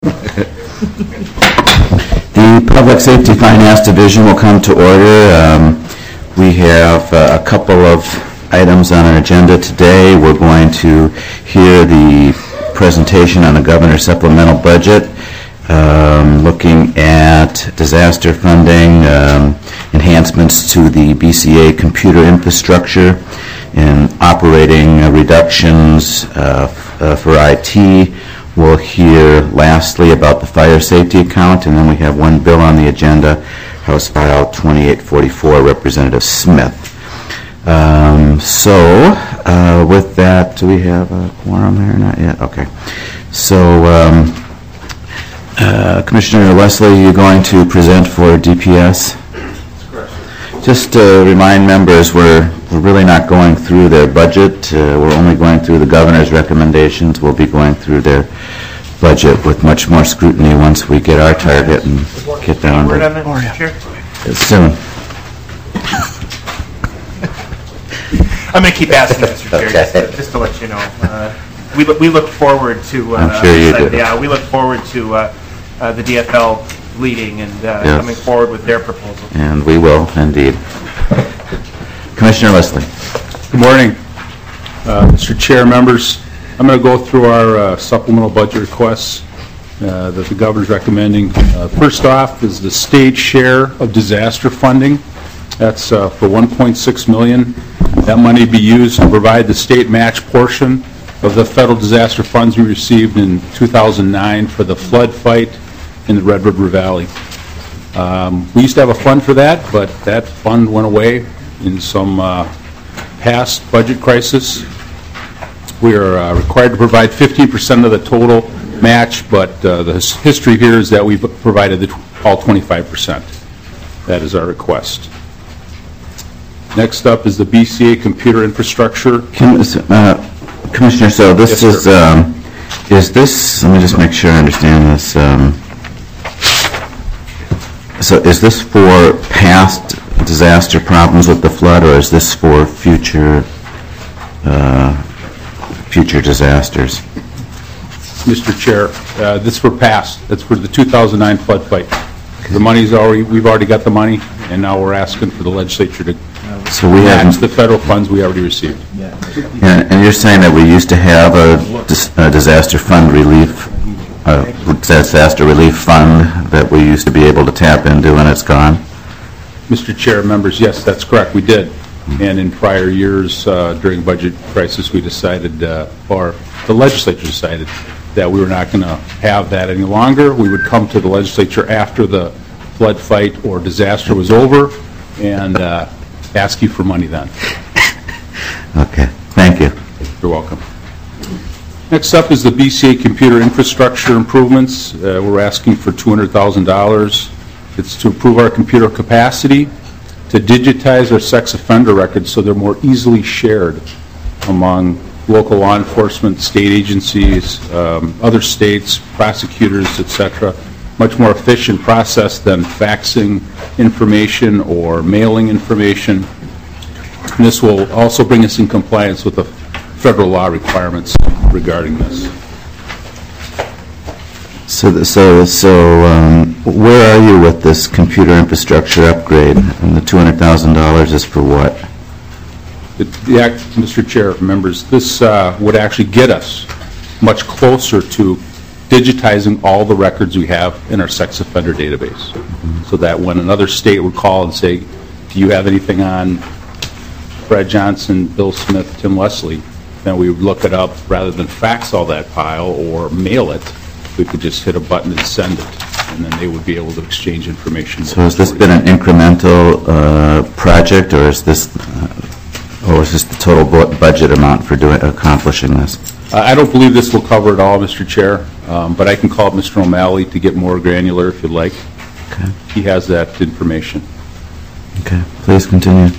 The Public Safety Finance Division will come to order. We have a couple of items on our agenda today. We're going to hear the presentation on the Governor's Supplemental Budget, looking at disaster funding, enhancements to the BCA computer infrastructure, and operating reductions for IT. We'll hear lastly about the fire safety account, and then we have one bill on the agenda, House File 2844, Representative Smith. With that, do we have a quorum here? Not yet? Okay. So, Commissioner Leslie, you're going to present for DPS? That's correct. Just to remind members, we're really not going through their budget. We're only going through the governor's recommendations. We'll be going through their budget with much more scrutiny once we get our target and get down to it. Soon. I'm going to keep asking, Mr. Chair, just to let you know. We look forward to. I'm sure you do. Yeah, we look forward to the DFL leading and coming forward with their proposal. And we will, indeed. Commissioner Leslie. Good morning, Mr. Chair, members. I'm going to go through our supplemental budget requests that the governor's recommending. First off is the state share of disaster funding. That's for $1.6 million. That money be used to provide the state match portion of the federal disaster funds we received in 2009 for the flood fight in the Red River Valley. We used to have a fund for that, but that fund went away in some past budget crisis. We are required to provide 15% of the total match, but the history here is that we've provided all 25%. That is our request. Next up is the BCA computer infrastructure. Commissioner, so this is this, let me just make sure I understand this. So is this for past disaster problems with the flood, or is this for future disasters? Mr. Chair, this for past. That's for the 2009 flood fight. The money's we've already got the money, and now we're asking for the legislature to match the federal funds we already received. And you're saying that we used to have a disaster fund relief, disaster relief fund that we used to be able to tap into, and it's gone? Mr. Chair, members, yes, that's correct. We did. And in prior years, during budget crisis, we decided, or the legislature decided, that we were not going to have that any longer. We would come to the legislature after the flood fight or disaster was over and ask you for money then. Okay, thank you. You're welcome. Next up is the BCA computer infrastructure improvements. We're asking for $200,000. It's to improve our computer capacity, to digitize our sex offender records so they're more easily shared among local law enforcement, state agencies, other states, prosecutors, etc. Much more efficient process than faxing information or mailing information. And this will also bring us in compliance with the federal law requirements regarding this. So where are you with this computer infrastructure upgrade? And the $200,000 is for what? Mr. Chair, members, this would actually get us much closer to digitizing all the records we have in our sex offender database. So that when another state would call and say, do you have anything on Fred Johnson, Bill Smith, Tim Leslie, then we would look it up rather than fax all that pile or mail it. We could just hit a button and send it, and then they would be able to exchange information. So has this been an incremental project, or is this the total budget amount for accomplishing this? I don't believe this will cover it all, Mr. Chair, but I can call Mr. O'Malley to get more granular if you'd like. Okay. He has that information. Okay, please continue.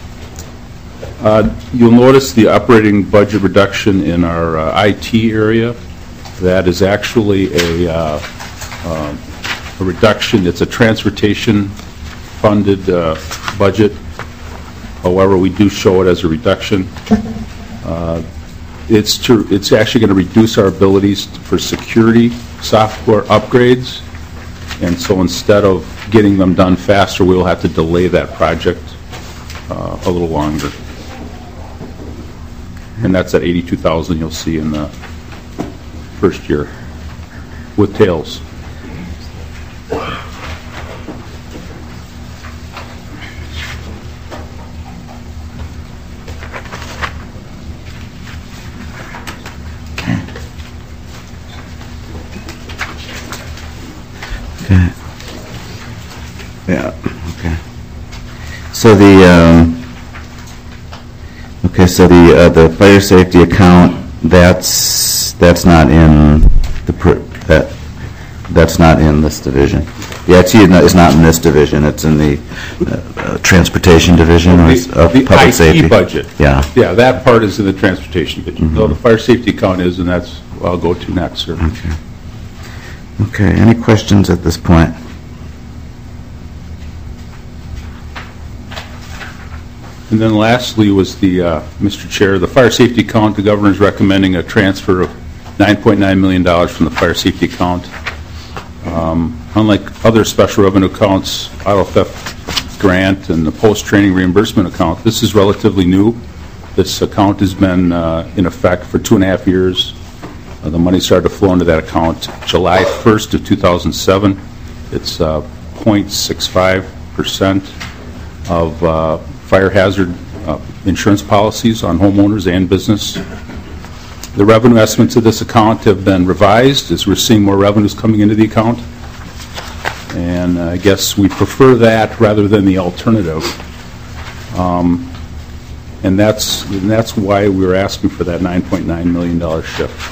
You'll notice the operating budget reduction in our IT area. That is actually a reduction. It's a transportation-funded budget. However, we do show it as a reduction. It's actually going to reduce our abilities for security software upgrades, and so instead of getting them done faster, we will have to delay that project a little longer. And that's at $82,000 you'll see in the first year with tails. Okay. Yeah. Okay. So the fire safety account, that's not in that's not in this division. Yeah, it's not in this division. It's in the transportation division of public safety. The IT budget. Yeah. Yeah, that part is in the transportation division. So the fire safety account is, and that's what I'll go to next, sir. Okay. Okay. Any questions at this point? And then lastly was Mr. Chair, the fire safety account. The governor is recommending a transfer of $9.9 million from the fire safety account. Unlike other special revenue accounts, auto theft grant, and the post-training reimbursement account, this is relatively new. This account has been in effect for 2.5 years. The money started to flow into that account July 1st of 2007. It's 0.65% of fire hazard insurance policies on homeowners and business. The revenue estimates of this account have been revised as we're seeing more revenues coming into the account. And I guess we prefer that rather than the alternative. And that's why we were asking for that $9.9 million shift.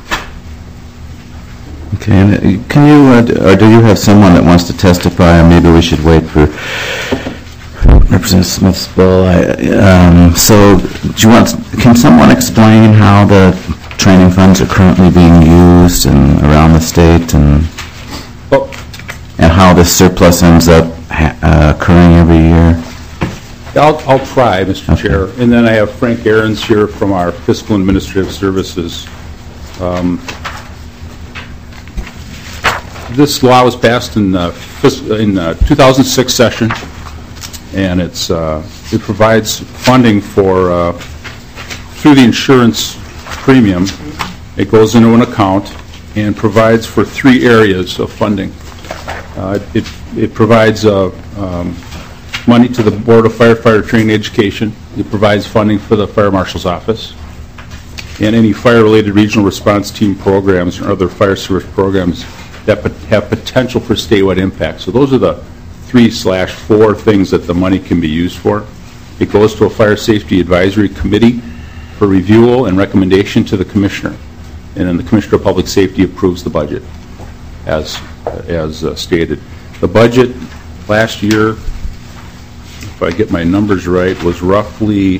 Okay, and can you, or do you have someone that wants to testify, or maybe we should wait for Representative Smith's bill? So, can someone explain how the training funds are currently being used and around the state, and how this surplus ends up occurring every year? I'll try, Mr. Chair. And then I have Frank Ahrens here from our Fiscal and Administrative Services. This law was passed in 2006 session, and it provides funding for through the insurance premium. It goes into an account and provides for 3 areas of funding. It provides money to the Board of Firefighter Training Education. It provides funding for the Fire Marshal's Office and any fire-related regional response team programs or other fire service programs that have potential for statewide impact. So those are the 3/4 things that the money can be used for. It goes to a Fire Safety Advisory Committee for review and recommendation to the Commissioner. And then the Commissioner of Public Safety approves the budget as stated. The budget last year, if I get my numbers right, was roughly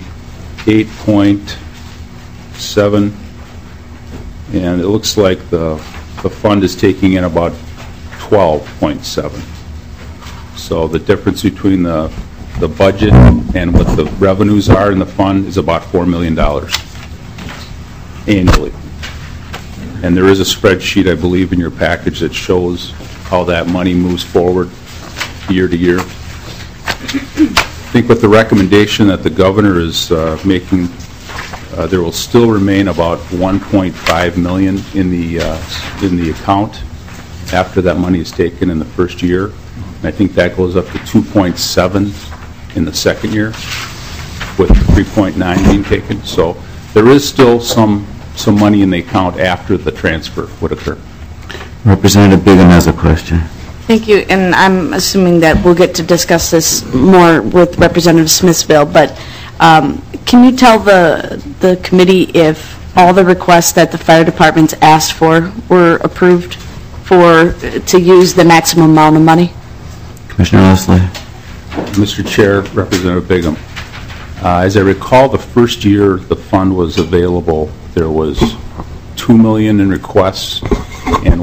8.7, and it looks like the fund is taking in about 12.7. So the difference between the budget and what the revenues are in the fund is about $4 million annually. And there is a spreadsheet, I believe, in your package that shows how that money moves forward year to year. I think with the recommendation that the governor is making, there will still remain about $1.5 million in the account after that money is taken in the first year. And I think that goes up to 2.7 in the second year, with 3.9 being taken. So there is still some money in the account after the transfer would occur. Representative Bigham has a question. Thank you, and I'm assuming that we'll get to discuss this more with Representative Smith's bill, but can you tell the committee if all the requests that the fire departments asked for were approved to use the maximum amount of money? Commissioner Leslie. Mr. Chair, Representative Bigham, as I recall, the first year the fund was available, there was $2 million in requests, and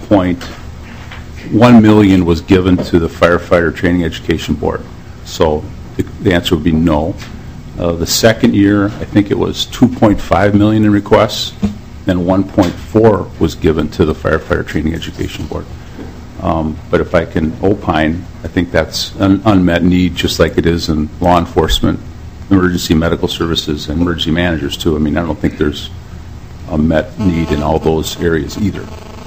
$1 million was given to the Firefighter Training Education Board. So the answer would be no. The second year, I think it was $2.5 million in requests, and $1.4 was given to the Firefighter Training Education Board. But if I can opine, I think that's an unmet need, just like it is in law enforcement, emergency medical services, and emergency managers, too. I mean, I don't think there's a met need in all those areas either.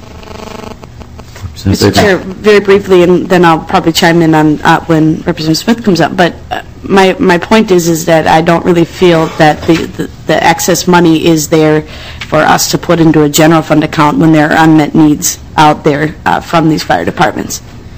Mr. Chair, very briefly, and then I'll probably chime in on when Representative Smith comes up, but my point is that I don't really feel that the excess money is there for us to put into a general fund account when there are unmet needs out there from these fire departments.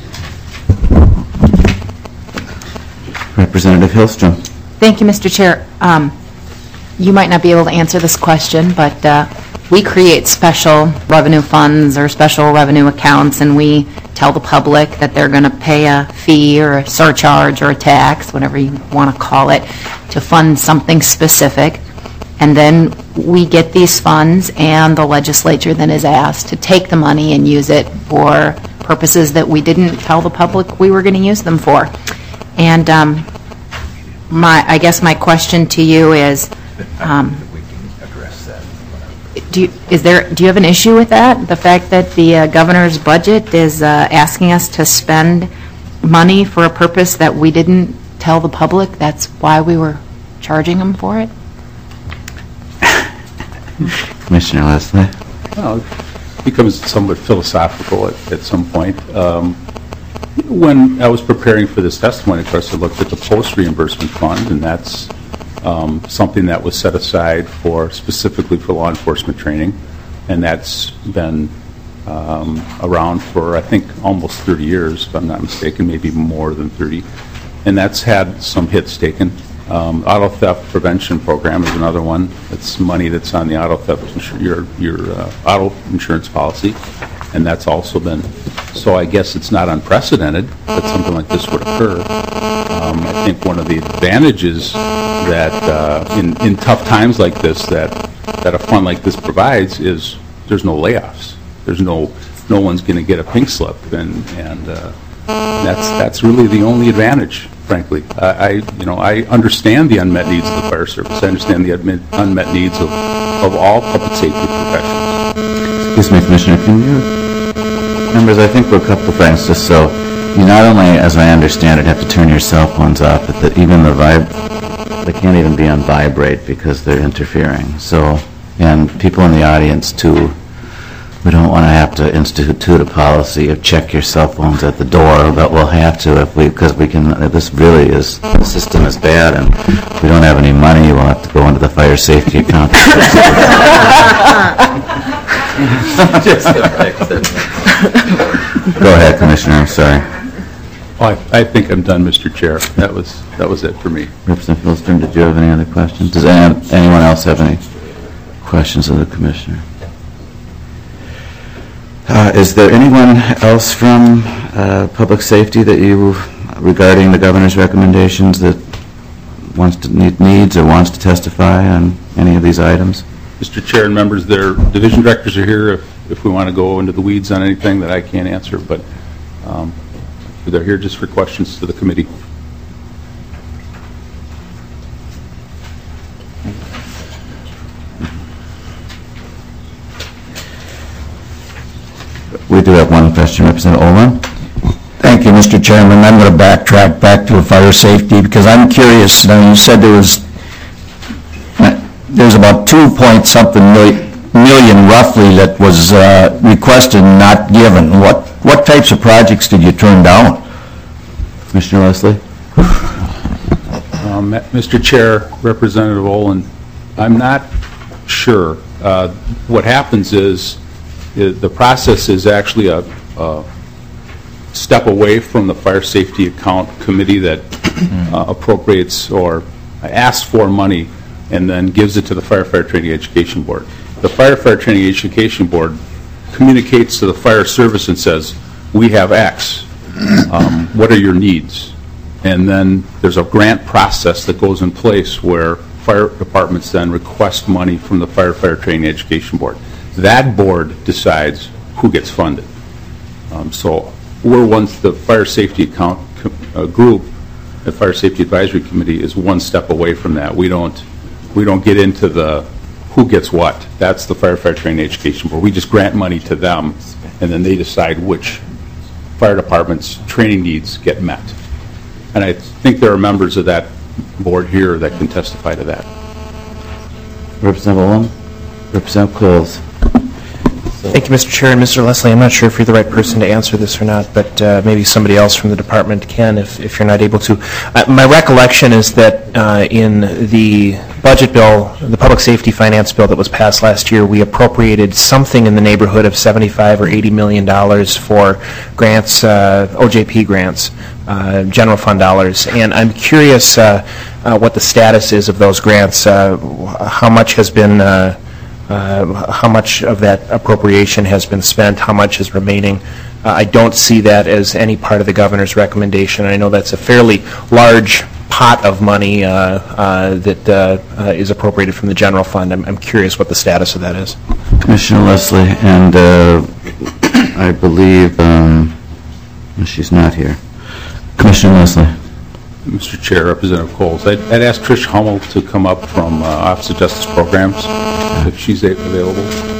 Representative Hillstrom. Thank you, Mr. Chair. You might not be able to answer this question, but we create special revenue funds or special revenue accounts, and we tell the public that they're going to pay a fee or a surcharge or a tax, whatever you want to call it, to fund something specific. And then we get these funds, and the legislature then is asked to take the money and use it for purposes that we didn't tell the public we were going to use them for. And I guess my question to you is, do you have an issue with that? The fact that the governor's budget is asking us to spend money for a purpose that we didn't tell the public, that's why we were charging them for it? Commissioner Leslie. Well, it becomes somewhat philosophical at some point. When I was preparing for this testimony, of course, I looked at the post-reimbursement fund, and that's something that was set aside specifically for law enforcement training, and that's been around for, I think, almost 30 years, if I'm not mistaken, maybe more than 30, and that's had some hits taken. Auto theft prevention program is another one. It's money that's on the auto theft, your auto insurance policy, and that's also been, so I guess it's not unprecedented that something like this would occur. I think one of the advantages that in tough times like this that a fund like this provides is there's no layoffs. There's no one's going to get a pink slip, and that's really the only advantage, frankly. I understand the unmet needs of the fire service. I understand the unmet needs of all public safety professionals. Excuse me, Commissioner, can you, members, I think we're a couple of things, just so you not only, as I understand it, have to turn your cell phones off, but that even they can't even be on vibrate because they're interfering. So, and people in the audience too, we don't want to have to institute a policy of check your cell phones at the door, but we'll have to because we can, this really is, the system is bad, and if we don't have any money, we'll have to go into the fire safety account. Go ahead, Commissioner, I'm sorry. I think I'm done, Mr. Chair. That was it for me. Representative Hillstrom, did you have any other questions? Does anyone else have any questions of the Commissioner? Is there anyone else from public safety that regarding the governor's recommendations that needs or wants to testify on any of these items? Mr. Chair and members, their division directors are here if we want to go into the weeds on anything that I can't answer, but they're here just for questions to the committee. We do have one question, Representative Olin. Thank you, Mr. Chairman. I'm going to backtrack back to fire safety because I'm curious. Now, you said there's about 2-point-something million roughly that was requested and not given. What types of projects did you turn down? Commissioner Leslie? Mr. Chair, Representative Olin, I'm not sure. What happens is the process is actually a step away from the fire safety account committee that appropriates or asks for money and then gives it to the Firefighter Training Education Board. The Firefighter Training Education Board communicates to the fire service and says, we have X. What are your needs? And then there's a grant process that goes in place where fire departments then request money from the Firefighter Training Education Board. That board decides who gets funded. So we're once the fire safety account group the Fire Safety Advisory Committee is one step away from that. We don't get into the who gets what. That's the Firefighter Training Education Board. We just grant money to them, and then they decide which fire department's training needs get met. And I think there are members of that board here that can testify to that. Representative Olin? Representative Coles? Thank you, Mr. Chair. And Mr. Leslie, I'm not sure if you're the right person to answer this or not, but maybe somebody else from the department can if you're not able to. My recollection is that in the budget bill, the public safety finance bill that was passed last year, we appropriated something in the neighborhood of $75 or $80 million for grants, OJP grants, general fund dollars. And I'm curious what the status is of those grants. How much has been how much of that appropriation has been spent, how much is remaining. I don't see that as any part of the governor's recommendation. I know that's a fairly large pot of money that is appropriated from the general fund. I'm curious what the status of that is. Commissioner Leslie, and I believe she's not here. Commissioner Leslie. Mr. Chair, Representative Coles, I'd ask Trish Hummel to come up from Office of Justice Programs, if she's available.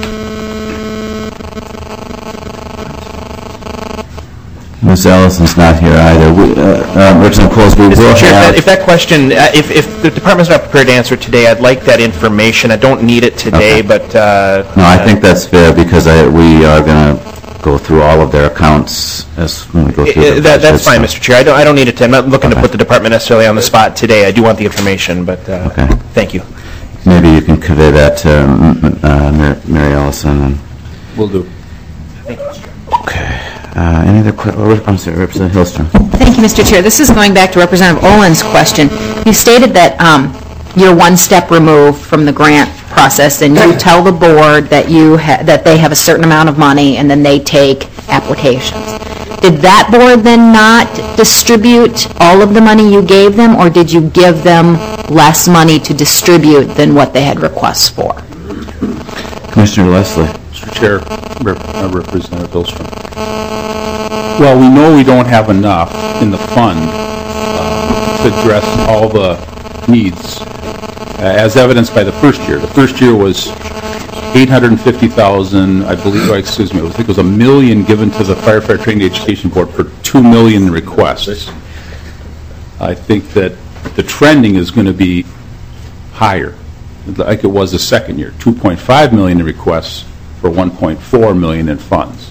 Ms. Ellison's not here either. Representative Coles, we will Mr. Chair, have... if that question, if the department's not prepared to answer today, I'd like that information. I don't need it today, Okay. but... No, I think that's fair because we are going to go through all of their accounts as when we go through the That's fine, budgets. Mr. Chair. I don't need it. I'm not looking to put the department necessarily on the spot today. I do want the information, but Okay. thank you. Maybe you can convey that to Mary Ellison. And, Will do. okay. Any other questions? I'm sorry, Representative Hillstrom. Thank you, Mr. Chair. This is going back to Representative Olin's question. You stated that you're one step removed from the grant process, and you tell the board that that they have a certain amount of money, and then they take applications. Did that board then not distribute all of the money you gave them, or did you give them less money to distribute than what they had requests for? Commissioner Leslie. Mr. Chair, Representative Hillstrom. Well, we know we don't have enough in the fund to address all the needs, as evidenced by the first year. The first year was $850,000, I believe, I think it was $1 million given to the Firefighter Training Education Board for $2 million requests. I think that the trending is going to be higher, like it was the second year, $2.5 million in requests for $1.4 million in funds.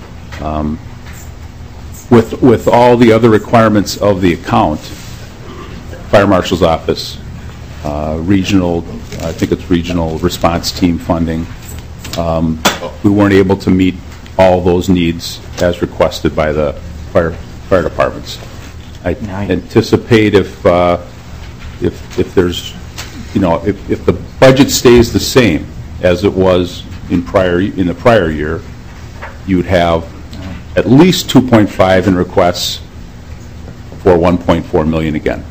With all the other requirements of the account, Fire Marshal's Office, regional, I think it's regional response team funding, we weren't able to meet all those needs as requested by the fire departments. I anticipate if there's, if the budget stays the same as it was in the prior year, you would have at least 2.5 in requests for 1.4 million again.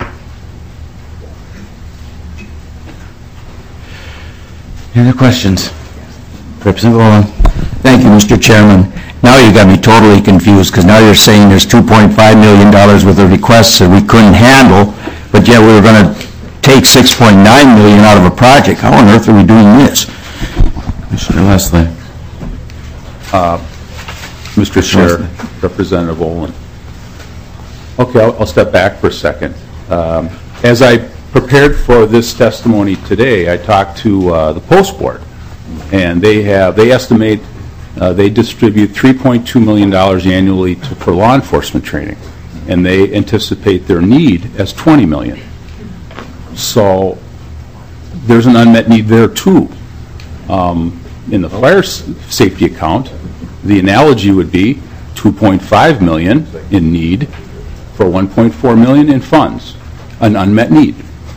Any other questions? Representative Olin. Thank you, Mr. Chairman. Now you got me totally confused, because now you're saying there's $2.5 million worth of requests that we couldn't handle, but yet we were going to take $6.9 million out of a project. How on earth are we doing this? Commissioner Leslie. Mr. Chair, Representative Olin. Okay, I'll step back for a second. As I prepared for this testimony today, I talked to the Post Board, and they estimate they distribute $3.2 million annually for law enforcement training, and they anticipate their need as $20 million. So there's an unmet need there too. In the fire safety account, the analogy would be $2.5 million in need for $1.4 million in funds, an unmet need.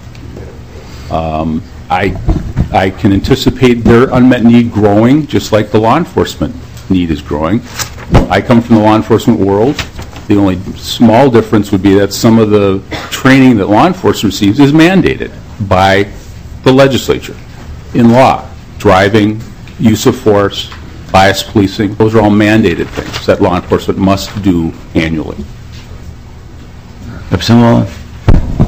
I can anticipate their unmet need growing just like the law enforcement need is growing. I come from the law enforcement world. The only small difference would be that some of the training that law enforcement receives is mandated by the legislature in law. Driving, use of force, bias policing, those are all mandated things that law enforcement must do annually. Representative Olin.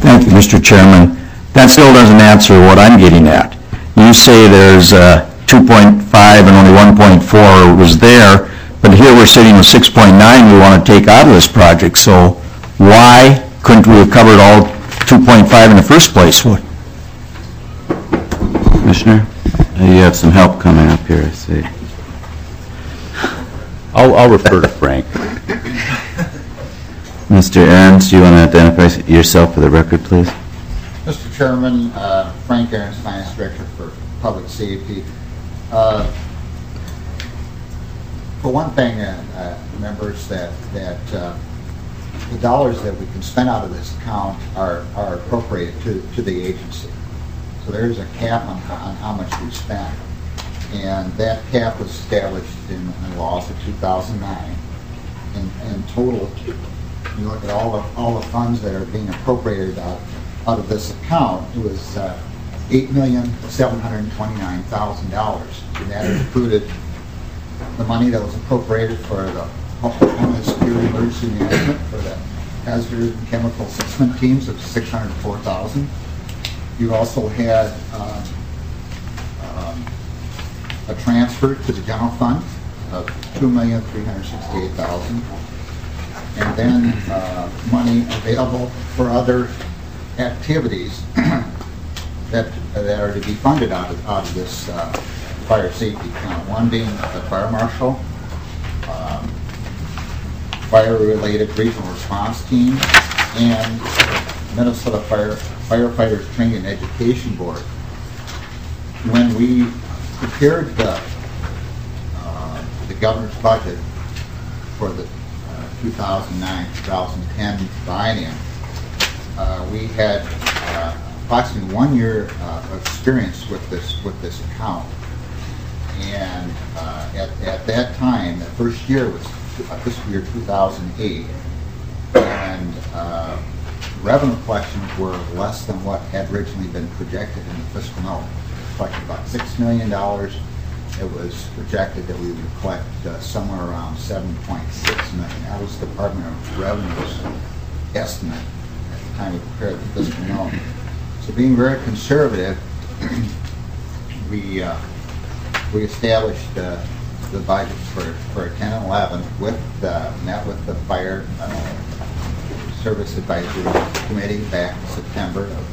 Thank you, Mr. Chairman. That still doesn't answer what I'm getting at. You say there's 2.5 and only 1.4 was there, but here we're sitting with 6.9 we want to take out of this project. So why couldn't we have covered all 2.5 in the first place? Commissioner, you have some help coming up here, I see. I'll refer to Frank. Mr. Ahrens, do you want to identify yourself for the record, please? Mr. Chairman, Frank Ahrens, Finance Director for Public Safety. For one thing, members, that the dollars that we can spend out of this account are appropriated to the agency. So there's a cap on how much we spend. And that cap was established in laws of 2009. In total, you look at all the funds that are being appropriated out of this account, it was $8,729,000. And that included the money that was appropriated for the Homeland Security Emergency Management for the hazardous and chemical assessment teams of $604,000. You also had a transfer to the general fund of $2,368,000, and then money available for other activities that are to be funded out of this fire safety account. One being the fire marshal, fire-related regional response team, and Minnesota Firefighters Training and Education Board. When we prepared the governor's budget for the 2009-2010 biennium, we had approximately 1 year of experience with this account. And at that time, the first year was fiscal year 2008, and revenue collections were less than what had originally been projected in the fiscal note. Collected about $6 million. It was projected that we would collect somewhere around $7.6 million. That was the Department of Revenue's estimate at the time we prepared the fiscal note. So being very conservative, we established the budgets for 10 and 11 met with the Fire Service Advisory Committee back in September of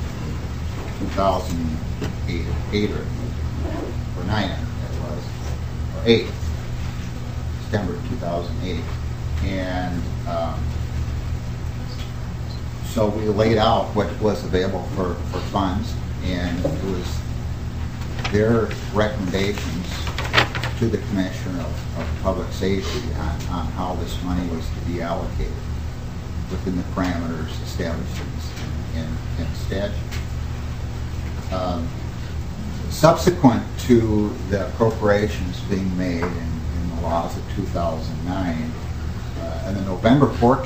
2008 or 9 it was, or 8, September 2008. And so we laid out what was available for funds, and it was their recommendations to the Commissioner of Public Safety on how this money was to be allocated within the parameters established in statute. Subsequent to the appropriations being made in the laws of 2009, in the November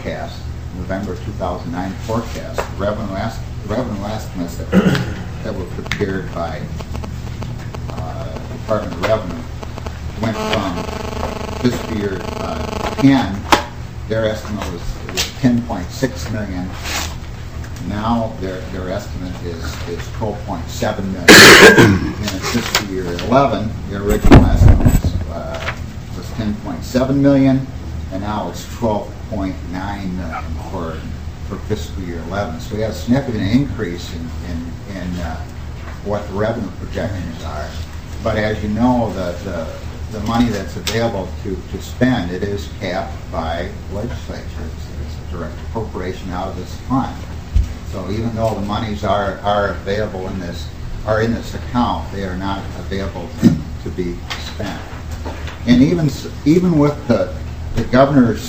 2009 forecast, the revenue estimates that were prepared by Department of Revenue went from fiscal year 10, their estimate was $10.6 million. Now their estimate is $12.7 million. And in fiscal year 11, their original estimate was $10.7 million, and now it's $12.9 million for fiscal year 11. So we have a significant increase in what the revenue projections are. But as you know, the money that's available to spend, it is capped by legislature. It's a direct appropriation out of this fund. So even though the monies are available in this account, they are not available to be spent. And even with the governor's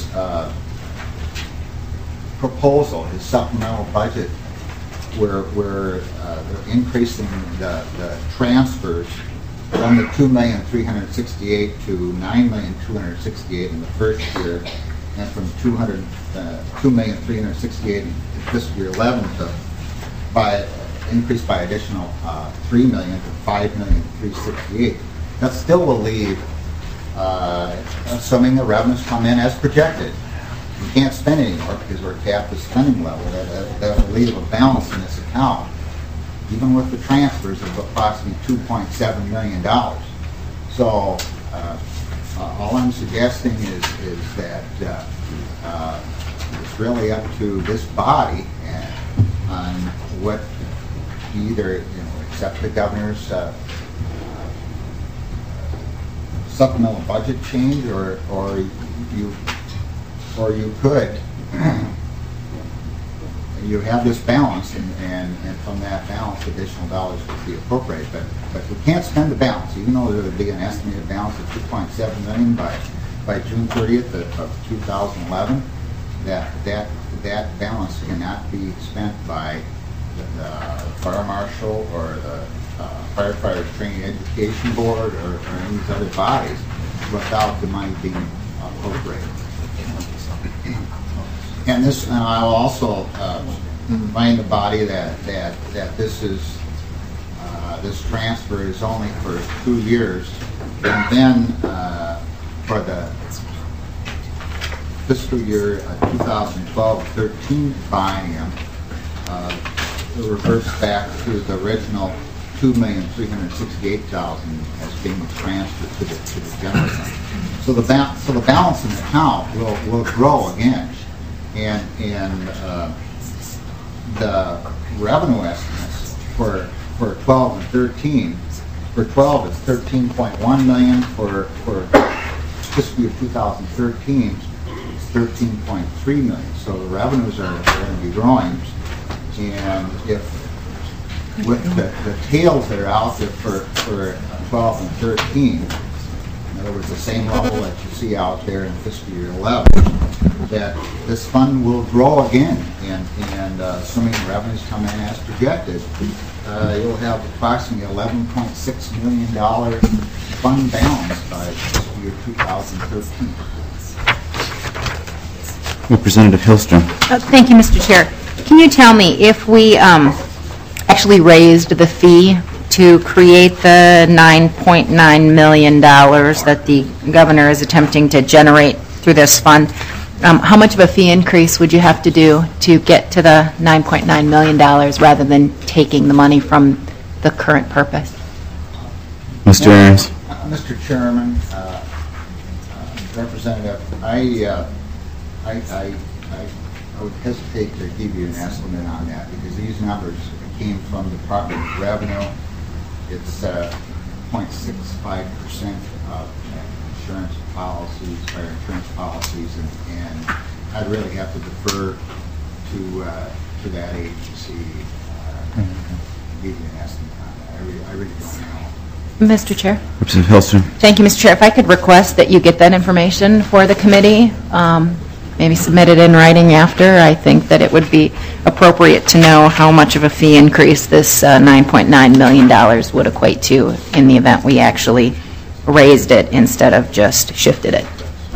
proposal, his supplemental budget, where they're increasing the transfers from the $2,368,000 to $9,268,000 in the first year, and from $2,368,000 in fiscal year 11 to increase by additional $3 million to $5,368,000. That still will leave, assuming the revenues come in as projected, we can't spend anymore because we're capped the spending level. That will leave a balance in this account, even with the transfers of approximately $2.7 million. So all I'm suggesting is that it's really up to this body on what either accept the governor's supplemental budget change, or you could you have this balance, and from that balance, additional dollars would be appropriated. But we can't spend the balance, even though there would be an estimated balance of $2.7 million by June 30th of 2011. That balance cannot be spent by the fire marshal or the firefighter training education board or any of these other bodies without the money being appropriated. And I will also remind the body that this transfer is only for 2 years, and then for the fiscal year 2012-13 biennium, it reverts back to the original $2,368,000 as being transferred to the general fund. So the balance in the account will grow again, and the revenue estimates for 12 and 13. For 12, it's $13.1 million. For fiscal year 2013, it's $13.3 million. So the revenues are going to be growing, and if with the tails that are out there for 12 and 13, in other words, the same level that you see out there in fiscal year 11, that this fund will grow again, and assuming revenues come in as projected, you'll have approximately $11.6 million fund balance by fiscal year 2013. Representative Hillstrom. Thank you, Mr. Chair. Can you tell me if we actually raised the fee to create the $9.9 million that the governor is attempting to generate through this fund, how much of a fee increase would you have to do to get to the $9.9 million rather than taking the money from the current purpose? Mr. Ahrens. Mr. Chairman, Representative, I would hesitate to give you an estimate on that because these numbers came from the Department of Revenue. It's 0.65% of insurance policies, fire insurance policies, and I'd really have to defer to that agency to give you an estimate on that. I really don't know. Mr. Chair. Representative Hillstrom. Thank you, Mr. Chair. If I could request that you get that information for the committee, maybe submit it in writing after, I think that it would be appropriate to know how much of a fee increase this $9.9 million would equate to in the event we actually raised it instead of just shifted it.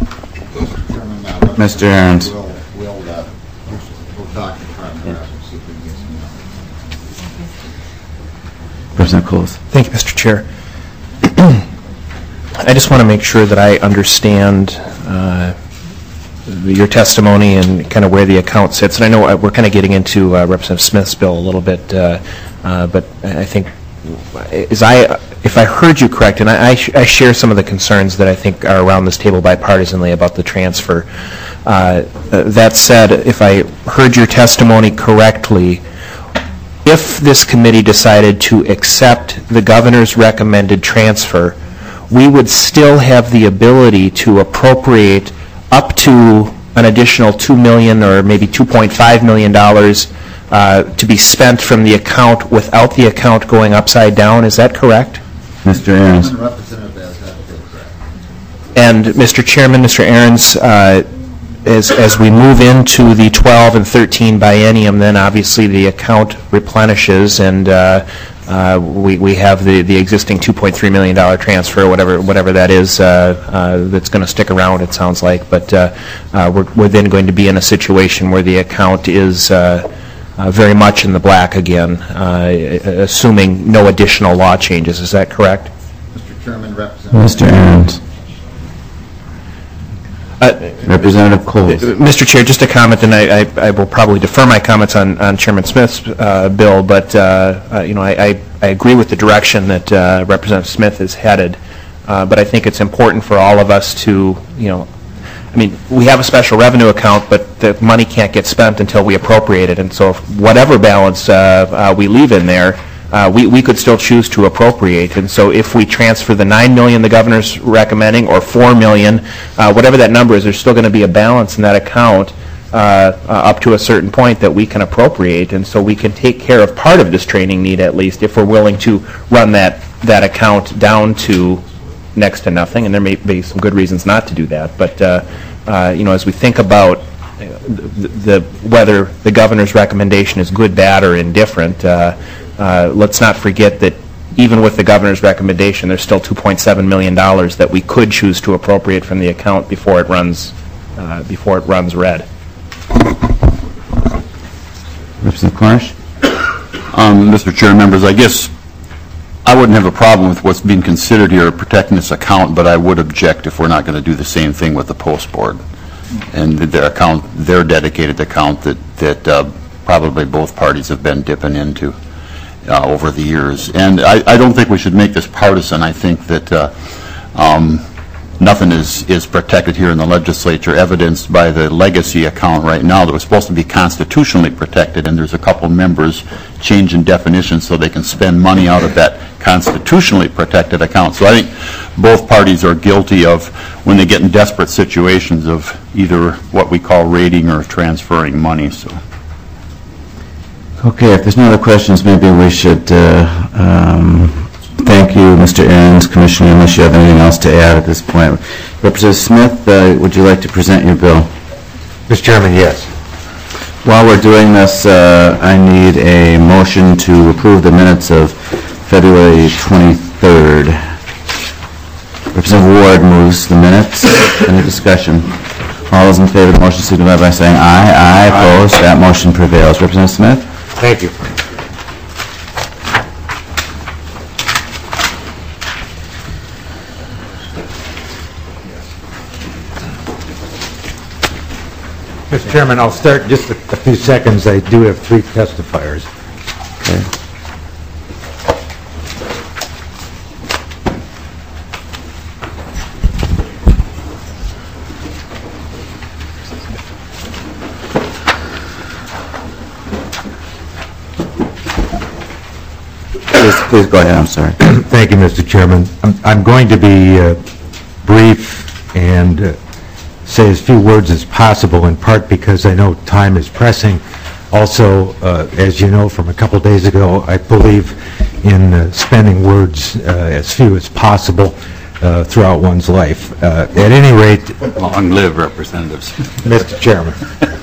Mr. Ahrens. We'll talk to the Department of Revenue and see if we can get some numbers. President Coles. Thank you, Mr. Chair. I just want to make sure that I understand your testimony and kind of where the account sits. And I know we're kind of getting into Representative Smith's bill a little bit, but I think if I heard you correct, and I share some of the concerns that I think are around this table bipartisanly about the transfer. That said, if I heard your testimony correctly, if this committee decided to accept the governor's recommended transfer, we would still have the ability to appropriate up to an additional $2 million or maybe $2.5 million to be spent from the account without the account going upside down. Is that correct? Mr. Ahrens. Representative, that's correct. And Mr. Chairman, Mr. Ahrens, as we move into the 12 and 13 biennium, then obviously the account replenishes, and we have the existing $2.3 million transfer, whatever that is, that's going to stick around, it sounds like. But we're then going to be in a situation where the account is very much in the black again, assuming no additional law changes. Is that correct? Mr. Chairman, Representative. Mr. Ahrens. Representative Coles. Mr. Chair, just a comment, and I will probably defer my comments on Chairman Smith's bill, but I agree with the direction that Representative Smith is headed. But I think it's important for all of us to, we have a special revenue account, but the money can't get spent until we appropriate it. And so whatever balance we leave in there, we could still choose to appropriate. And so if we transfer the $9 million the governor's recommending, or $4 million, whatever that number is, there's still going to be a balance in that account up to a certain point that we can appropriate. And so we can take care of part of this training need, at least, if we're willing to run that account down to next to nothing. And there may be some good reasons not to do that. But as we think about whether the governor's recommendation is good, bad, or indifferent, let's not forget that even with the governor's recommendation, there's still $2.7 million that we could choose to appropriate from the account before it runs red. Representative Cornish. Mr. Chair, members, I guess I wouldn't have a problem with what's being considered here, protecting this account, but I would object if we're not going to do the same thing with the post board and their dedicated account that probably both parties have been dipping into over the years. And I don't think we should make this partisan. I think that nothing is protected here in the legislature, evidenced by the legacy account right now that was supposed to be constitutionally protected, and there's a couple members changing definitions so they can spend money out of that constitutionally protected account. So I think both parties are guilty of, when they get in desperate situations, of either what we call raiding or transferring money. So. Okay, if there's no other questions, maybe we should thank you, Mr. Ahrens, Commissioner, unless you have anything else to add at this point. Representative Smith, would you like to present your bill? Mr. Chairman, yes. While we're doing this, I need a motion to approve the minutes of February 23rd. Representative Ward moves the minutes. Any discussion? All those in favor of the motion signify by saying aye. Aye. Opposed? That motion prevails. Representative Smith? Thank you. Mr. Chairman, I'll start just a few seconds. I do have 3 testifiers. Okay. Please go ahead. I'm sorry. Thank you, Mr. Chairman. I'm going to be brief and say as few words as possible, in part because I know time is pressing. Also, as you know from a couple days ago, I believe in spending words as few as possible throughout one's life. At any rate... Long live representatives. Mr. Chairman.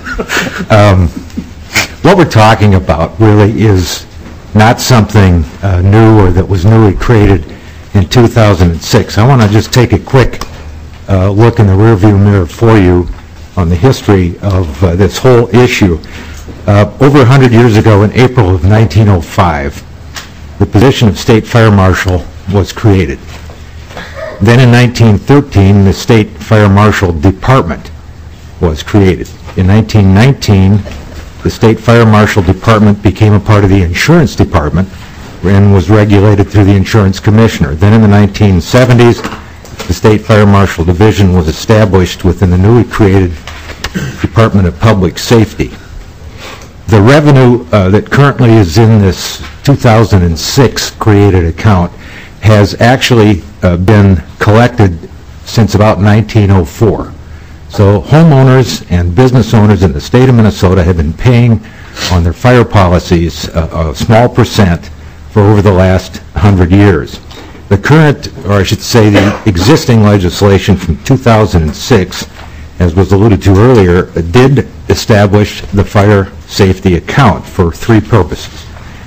What we're talking about really is not something new or that was newly created in 2006. I want to just take a quick look in the rearview mirror for you on the history of this whole issue. Over 100 years ago, in April of 1905, the position of State Fire Marshal was created. Then in 1913, the State Fire Marshal Department was created. In 1919, the State Fire Marshal Department became a part of the Insurance Department and was regulated through the Insurance Commissioner. Then in the 1970s, the State Fire Marshal Division was established within the newly created Department of Public Safety. The revenue that currently is in this 2006 created account has actually been collected since about 1904. So homeowners and business owners in the state of Minnesota have been paying on their fire policies a small percent for over the last 100 years. The current, or I should say the existing legislation from 2006, as was alluded to earlier, did establish the fire safety account for 3 purposes.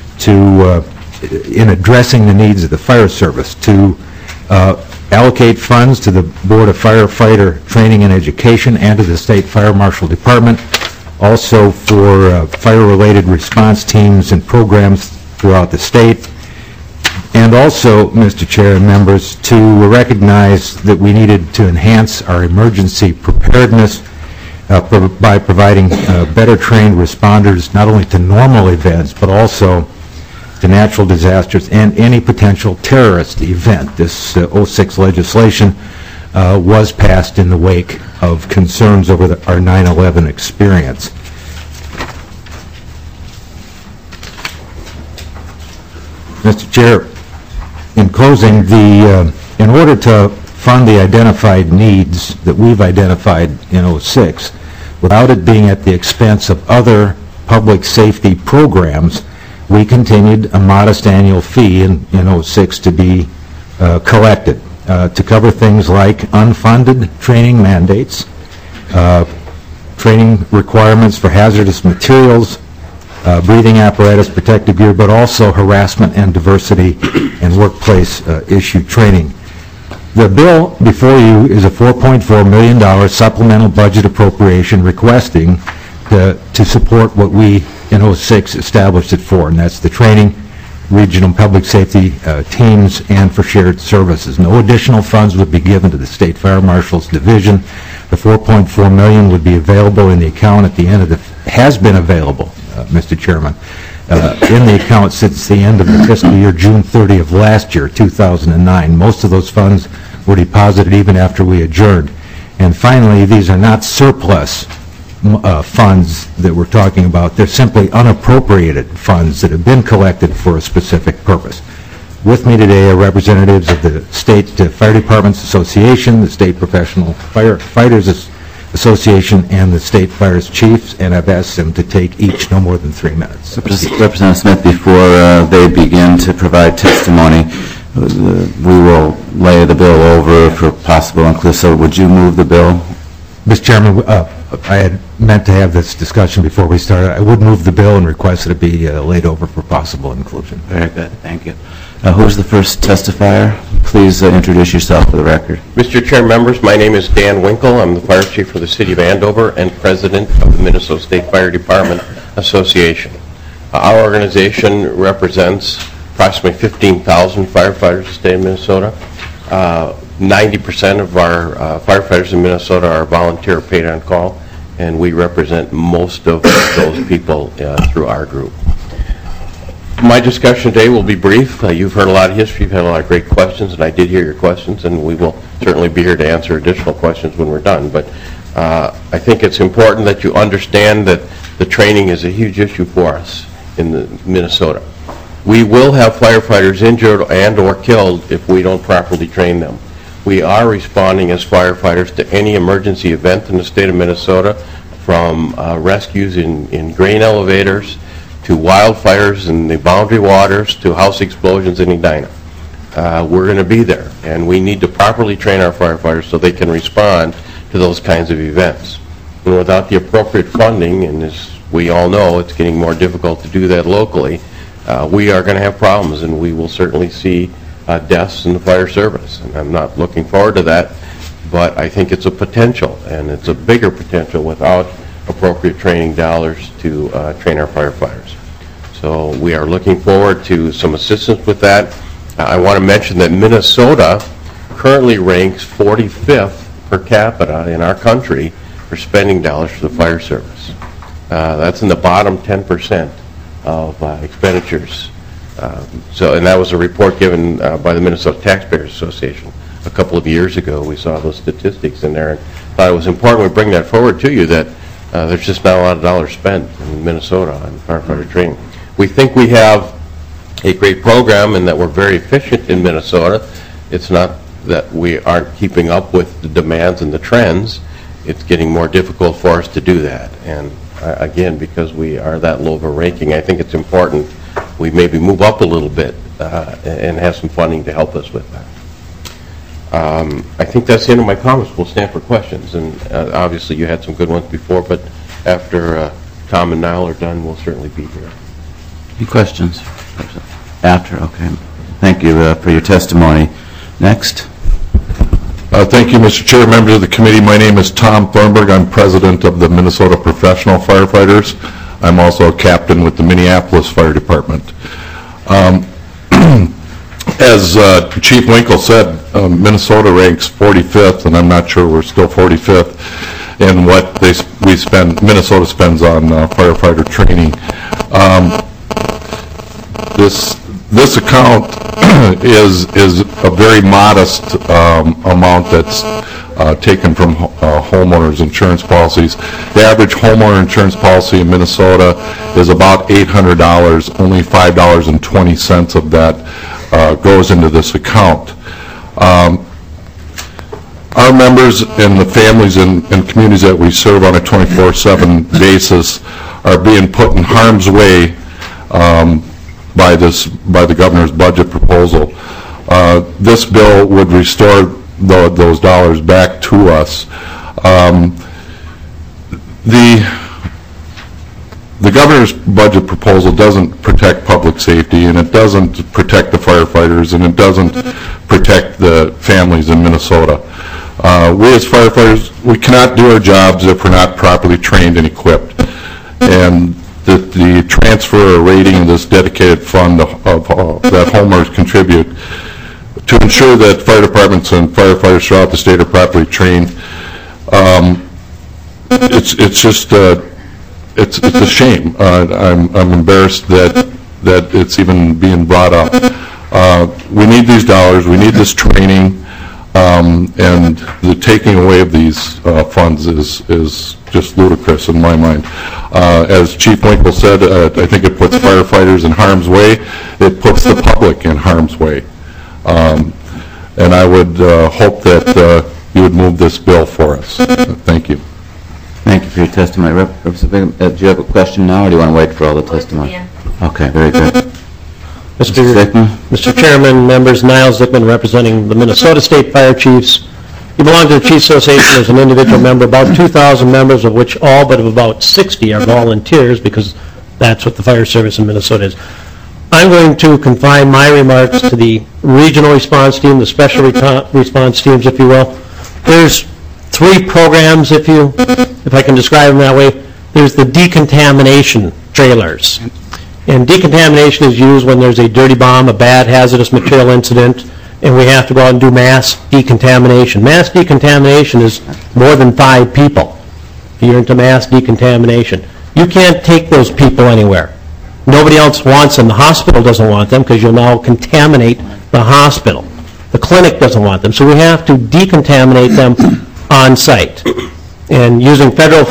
In addressing the needs of the fire service, to allocate funds to the Board of Firefighter Training and Education and to the State Fire Marshal Department, also for fire-related response teams and programs throughout the state, And also, Mr. Chair and members, to recognize that we needed to enhance our emergency preparedness by providing better trained responders not only to normal events but also to natural disasters and any potential terrorist event. This 06 legislation was passed in the wake of concerns over our 9/11 experience. Mr. Chair, in closing, in order to fund the identified needs that we've identified in 06, without it being at the expense of other public safety programs, we continued a modest annual fee in 06 to be collected to cover things like unfunded training mandates, training requirements for hazardous materials, breathing apparatus, protective gear, but also harassment and diversity and workplace issue training. The bill before you is a $4.4 million supplemental budget appropriation requesting to support what we in 06 established it for, and that's the training, regional public safety teams, and for shared services. No additional funds would be given to the State Fire Marshal's division. The $4.4 million would be available in the account at the end of has been available, Mr. Chairman, in the account since the end of the fiscal year, June 30 of last year, 2009. Most of those funds were deposited even after we adjourned. And finally, these are not surplus funds that we're talking about. They're simply unappropriated funds that have been collected for a specific purpose. With me today are representatives of the State Fire Departments Association, the State Professional Firefighters Association, and the State Fire Chiefs, and I've asked them to take each no more than 3 minutes. Representative Smith, before they begin to provide testimony, we will lay the bill over for possible inclusion. So would you move the bill? Mr. Chairman, I had meant to have this discussion before we started. I would move the bill and request that it be laid over for possible inclusion. Very good. Thank you. Who's the first testifier? Please introduce yourself for the record. Mr. Chair, members, my name is Dan Winkle. I'm the Fire Chief for the City of Andover and President of the Minnesota State Fire Department Association. Our organization represents approximately 15,000 firefighters in the state of Minnesota. 90% of our firefighters in Minnesota are volunteer paid on call, and we represent most of those people through our group. My discussion today will be brief. You've heard a lot of history, you've had a lot of great questions, and I did hear your questions, and we will certainly be here to answer additional questions when we're done. But I think it's important that you understand that the training is a huge issue for us in Minnesota. We will have firefighters injured and or killed if we don't properly train them. We are responding as firefighters to any emergency event in the state of Minnesota, from rescues in grain elevators to wildfires in the boundary waters to house explosions in Edina. We're going to be there, and we need to properly train our firefighters so they can respond to those kinds of events. And without the appropriate funding, and as we all know, it's getting more difficult to do that locally, we are going to have problems, and we will certainly see deaths in the fire service. And I'm not looking forward to that, but I think it's a potential, and it's a bigger potential without appropriate training dollars to train our firefighters. So we are looking forward to some assistance with that. I want to mention that Minnesota currently ranks 45th per capita in our country for spending dollars for the fire service. That's in the bottom 10% of expenditures. And that was a report given by the Minnesota Taxpayers Association a couple of years ago. We saw those statistics in there, and thought it was important we bring that forward to you, that there's just not a lot of dollars spent in Minnesota on firefighter training. We think we have a great program and that we're very efficient in Minnesota. It's not that we aren't keeping up with the demands and the trends. It's getting more difficult for us to do that. And again, because we are that low of a ranking, I think it's important we maybe move up a little bit and have some funding to help us with that. I think that's the end of my comments. We'll stand for questions. And obviously you had some good ones before, but after Tom and Niall are done, we'll certainly be here. Any questions? After, okay. Thank you for your testimony. Next. Thank you, Mr. Chair, members of the committee. My name is Tom Thornburg. I'm president of the Minnesota Professional Firefighters. I'm also a captain with the Minneapolis Fire Department. As Chief Winkle said, Minnesota ranks 45th, and I'm not sure we're still 45th, in what Minnesota spends on firefighter training. This account is a very modest amount that's taken from homeowners insurance policies. The average homeowner insurance policy in Minnesota is about $800. Only $5.20 of that goes into this account. Our members and the families and communities that we serve on a 24/7 basis are being put in harm's way by the governor's budget proposal. This bill would restore those dollars back to us. The governor's budget proposal doesn't protect public safety, and it doesn't protect the firefighters, and it doesn't protect the families in Minnesota. We as firefighters, we cannot do our jobs if we're not properly trained and equipped. And the transfer or rating of this dedicated fund that homeowners contribute to ensure that fire departments and firefighters throughout the state are properly trained, it's a shame. I'm embarrassed that it's even being brought up. We need these dollars. We need this training. And the taking away of these funds is just ludicrous in my mind. As Chief Winkle said, I think it puts firefighters in harm's way. It puts the public in harm's way. And I would hope that you would move this bill for us. Thank you. Thank you for your testimony. Representative, do you have a question now, or do you want to wait for all the testimony? Okay, very good. Mr. Chairman, members, Niles Zickman representing the Minnesota State Fire Chiefs. You belong to the Chiefs Association as an individual member, about 2,000 members, of which all but about 60 are volunteers, because that's what the fire service in Minnesota is. I'm going to confine my remarks to the regional response team, the special response teams, if you will. There's 3 programs, if I can describe them that way. There's the decontamination trailers. And decontamination is used when there's a dirty bomb, a bad hazardous material incident, and we have to go out and do mass decontamination. Mass decontamination is more than 5 people. If you're into mass decontamination, you can't take those people anywhere. Nobody else wants them. The hospital doesn't want them because you'll now contaminate the hospital. The clinic doesn't want them. So we have to decontaminate them on site. And using federal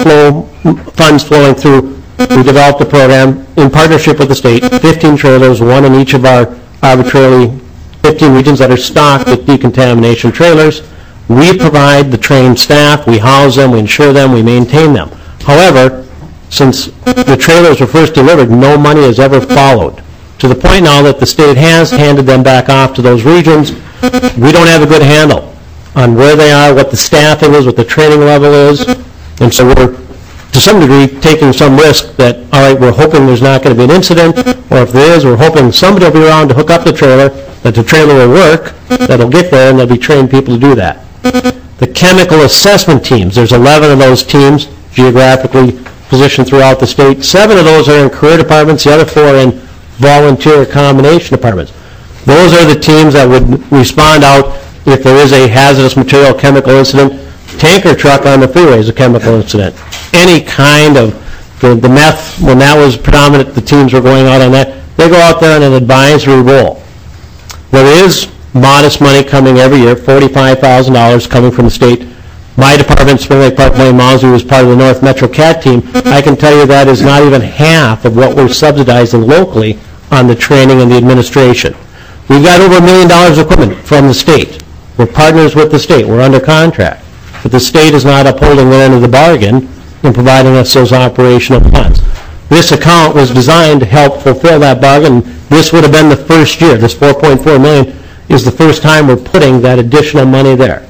funds flowing through, we developed a program in partnership with the state, 15 trailers, 1 in each of our arbitrarily 15 regions that are stocked with decontamination trailers. We provide the trained staff, we house them, we insure them, we maintain them. However, since the trailers were first delivered, no money has ever followed, to the point now that the state has handed them back off to those regions. We don't have a good handle on where they are, what the staffing is, what the training level is, and so we're, to some degree, taking some risk that, all right, we're hoping there's not going to be an incident, or if there is, we're hoping somebody will be around to hook up the trailer, that the trailer will work, that'll get there, and there'll be trained people to do that. The chemical assessment teams, there's 11 of those teams geographically positioned throughout the state. 7 of those are in career departments, the other 4 are in volunteer combination departments. Those are the teams that would respond out if there is a hazardous material chemical incident. Tanker truck on the freeway is a chemical incident. Any kind of, the meth, when that was predominant, the teams were going out on that. They go out there on an advisory role. There is modest money coming every year, $45,000 coming from the state. My department, Spring Lake Park Lane Mousie, was part of the North Metro CAT team. I can tell you that is not even half of what we're subsidizing locally on the training and the administration. We've got over $1 million of equipment from the state. We're partners with the state. We're under contract. But the state is not upholding their end of the bargain in providing us those operational funds. This account was designed to help fulfill that bargain. This would have been the first year. This $4.4 million is the first time we're putting that additional money there.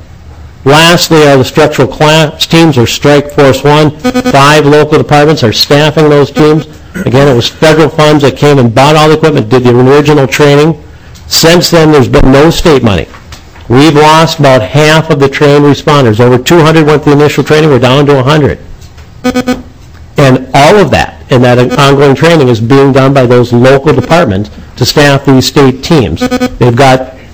Lastly are the structural collapse teams, or Strike Force 1. 5 local departments are staffing those teams. Again, it was federal funds that came and bought all the equipment, did the original training. Since then, there's been no state money. We've lost about half of the trained responders. Over 200 went through the initial training. We're down to 100. And all of that, and that ongoing training, is being done by those local departments to staff these state teams. They've got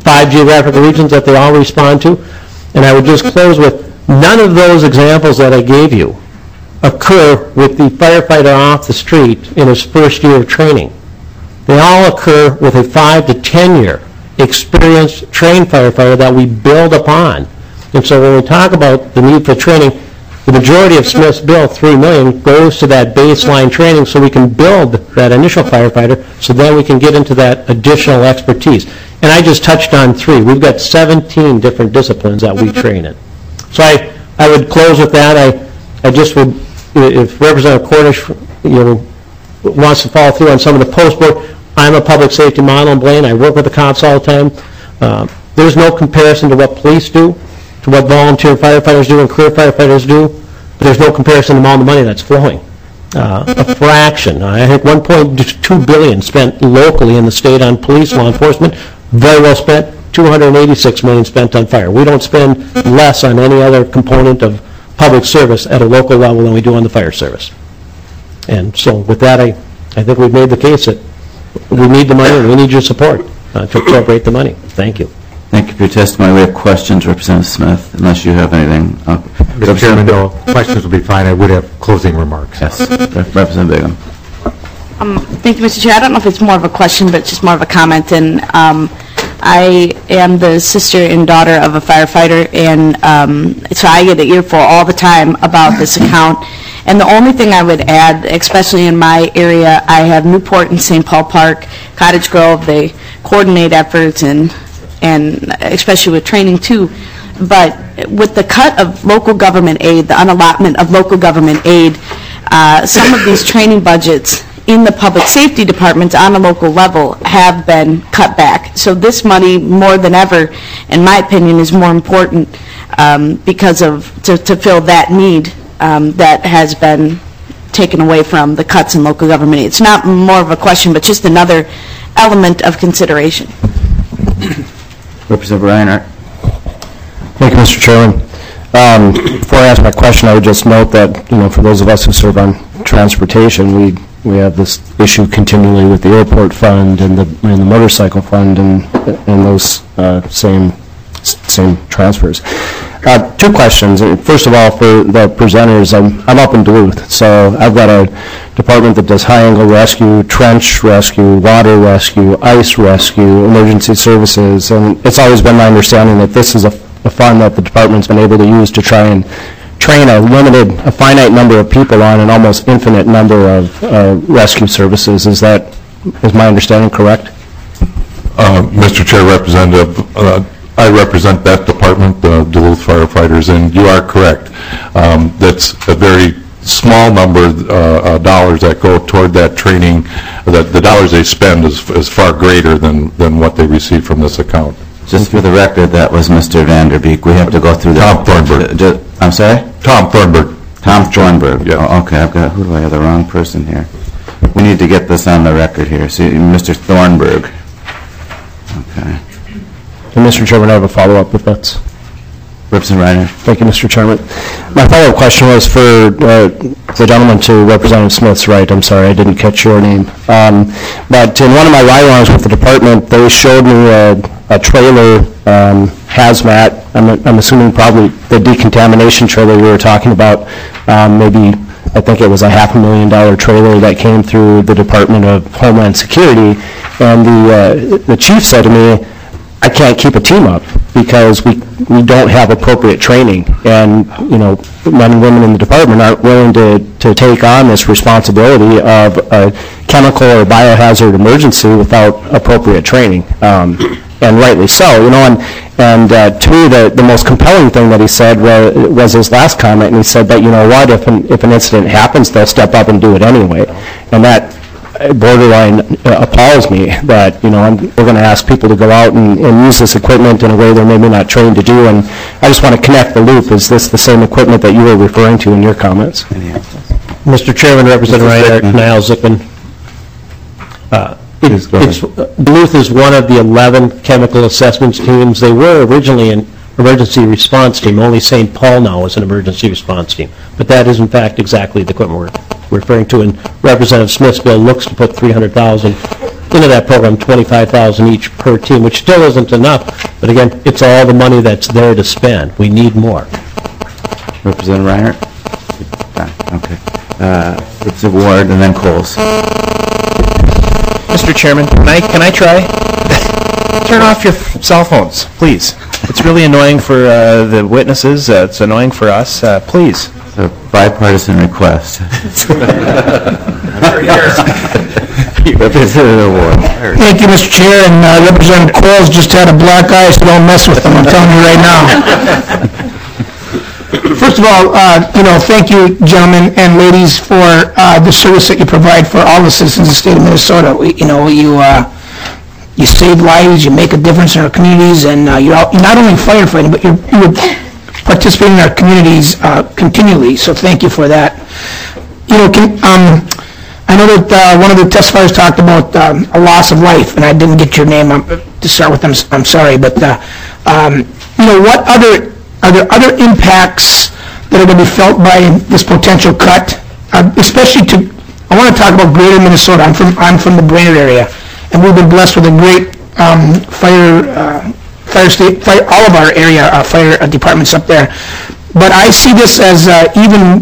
5 geographical regions that they all respond to. And I would just close with, none of those examples that I gave you occur with the firefighter off the street in his first year of training. They all occur with a 5 to 10 year experienced, trained firefighter that we build upon. And so when we talk about the need for training, the majority of Smith's bill, $3 million, goes to that baseline training so we can build that initial firefighter so then we can get into that additional expertise. And I just touched on 3. We've got 17 different disciplines that we train in. So I would close with that. I just would, if Representative Cornish, wants to follow through on some of the post-board, I'm a public safety model in Blaine. I work with the cops all the time. There's no comparison to what police do, to what volunteer firefighters do and career firefighters do. But there's no comparison to the amount of money that's flowing. A fraction. I think $1.2 billion spent locally in the state on police law enforcement. Very well spent. $286 million spent on fire. We don't spend less on any other component of public service at a local level than we do on the fire service. And so with that, I think we've made the case that we need the money and we need your support to appropriate the money. Thank you. Thank you for your testimony. We have questions, Representative Smith, unless you have anything. Mr. Chairman, no, questions will be fine. I would have closing remarks. Yes, Representative Begum. Thank you, Mr. Chair. I don't know if it's more of a question, but just more of a comment. And I am the sister and daughter of a firefighter, and so I get an earful all the time about this account. And the only thing I would add, especially in my area, I have Newport and St. Paul Park, Cottage Grove. They coordinate efforts and especially with training too. But with the cut of local government aid, the unallotment of local government aid, some of these training budgets in the public safety departments on a local level have been cut back. So this money, more than ever, in my opinion, is more important because of to fill that need that has been taken away from the cuts in local government aid. It's not more of a question, but just another element of consideration. Representative Reinhardt. Thank you, Mr. Chairman. Before I ask my question, I would just note that, for those of us who serve on transportation, we have this issue continually with the airport fund and the motorcycle fund and those same transfers. 2 questions. First of all, for the presenters, I'm up in Duluth, so I've got a department that does high-angle rescue, trench rescue, water rescue, ice rescue, emergency services, and it's always been my understanding that this is a fund that the department's been able to use to try and train a finite number of people on an almost infinite number of rescue services. Is my understanding correct? Mr. Chair, Representative, I represent that department, the Duluth firefighters, and you are correct. That's a very small number of dollars that go toward that training. The dollars they spend is far greater than what they receive from this account. Just for the record, that was Mr. Vanderbeek. We have to go through that. Tom Thornburg. I'm sorry? Tom Thornburg. Tom Thornburg. Yeah. Oh, okay, who do I have the wrong person here? We need to get this on the record here. So, Mr. Thornburg. Okay. And Mr. Chairman, I have a follow-up if that's... Representative Reiner. Thank you, Mr. Chairman. My follow-up question was for the gentleman to Representative Smith's right. I'm sorry, I didn't catch your name. But in one of my ride-alongs with the department, they showed me a trailer, hazmat. I'm assuming probably the decontamination trailer we were talking about. Maybe, I think it was a $500,000 trailer that came through the Department of Homeland Security. And the chief said to me, I can't keep a team up because we don't have appropriate training, and men and women in the department aren't willing to take on this responsibility of a chemical or biohazard emergency without appropriate training, and rightly so. And to me the most compelling thing that he said was his last comment, and he said that what, if an incident happens, they'll step up and do it anyway, and that borderline appalls me that we're going to ask people to go out and use this equipment in a way they're maybe not trained to do. And I just want to connect the loop. Is this the same equipment that you were referring to in your comments? Mr. Chairman, Representative Reinhardt, Niall Zickman. Duluth is one of the 11 chemical assessments teams. They were originally an emergency response team. Only St. Paul now is an emergency response team. But that is, in fact, exactly the equipment we're referring to. And Representative Smith's bill looks to put $300,000 into that program, $25,000 each per team, which still isn't enough. But again, it's all the money that's there to spend. We need more. Representative Reinhardt? Okay. Representative Ward, and then Coles. Mr. Chairman, can I try? Turn off your cell phones, please. It's really annoying for the witnesses. It's annoying for us. Please. It's a bipartisan request. Representative Ward. Thank you, Mr. Chair, and Representative Coles just had a black eye, so don't mess with him, I'm telling you right now. First of all, thank you, gentlemen and ladies, for the service that you provide for all the citizens of the state of Minnesota. You save lives, you make a difference in our communities, and you're not only firefighting, but you're participating in our communities continually, so thank you for that. I know that one of the testifiers talked about a loss of life, and I didn't get your name to start with. I'm sorry, but what are there other impacts that are going to be felt by this potential cut? Especially I want to talk about Greater Minnesota. I'm from the Brainerd area, and we've been blessed with a great all of our area fire departments up there. But I see this as even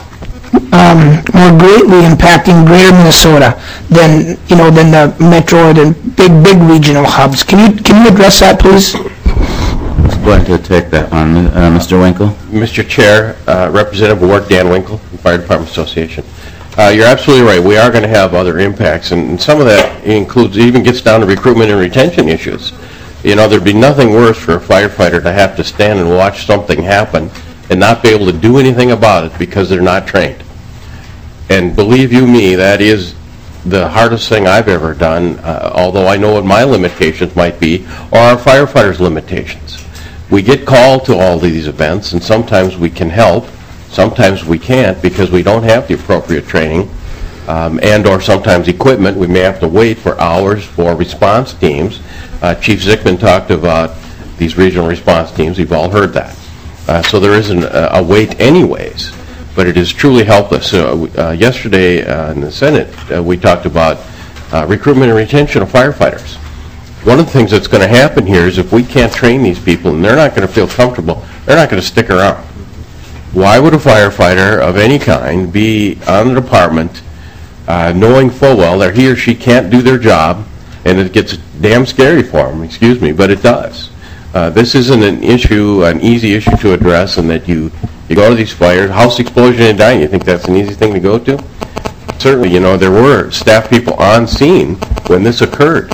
more greatly impacting Greater Minnesota than the metro or the big regional hubs. Can you address that, please? Who's going to take that one? Mr. Winkle? Mr. Chair, Representative Ward, Dan Winkle, from Fire Department Association. You're absolutely right. We are going to have other impacts, and some of that even gets down to recruitment and retention issues. There'd be nothing worse for a firefighter to have to stand and watch something happen and not be able to do anything about it because they're not trained. And believe you me, that is the hardest thing I've ever done, although I know what my limitations might be, or our firefighters' limitations. We get called to all these events, and sometimes we can help, sometimes we can't because we don't have the appropriate training and or sometimes equipment. We may have to wait for hours for response teams. Chief Zickman talked about these regional response teams. You've all heard that. So there isn't a wait anyways, but it is truly helpless. Yesterday in the Senate, we talked about recruitment and retention of firefighters. One of the things that's going to happen here is if we can't train these people and they're not going to feel comfortable, they're not going to stick around. Why would a firefighter of any kind be on the department knowing full well that he or she can't do their job, and it gets damn scary for them, excuse me, but it does. This isn't an easy issue to address, and that you go to these fires, house explosion and dying, you think that's an easy thing to go to? Certainly, there were staff people on scene when this occurred.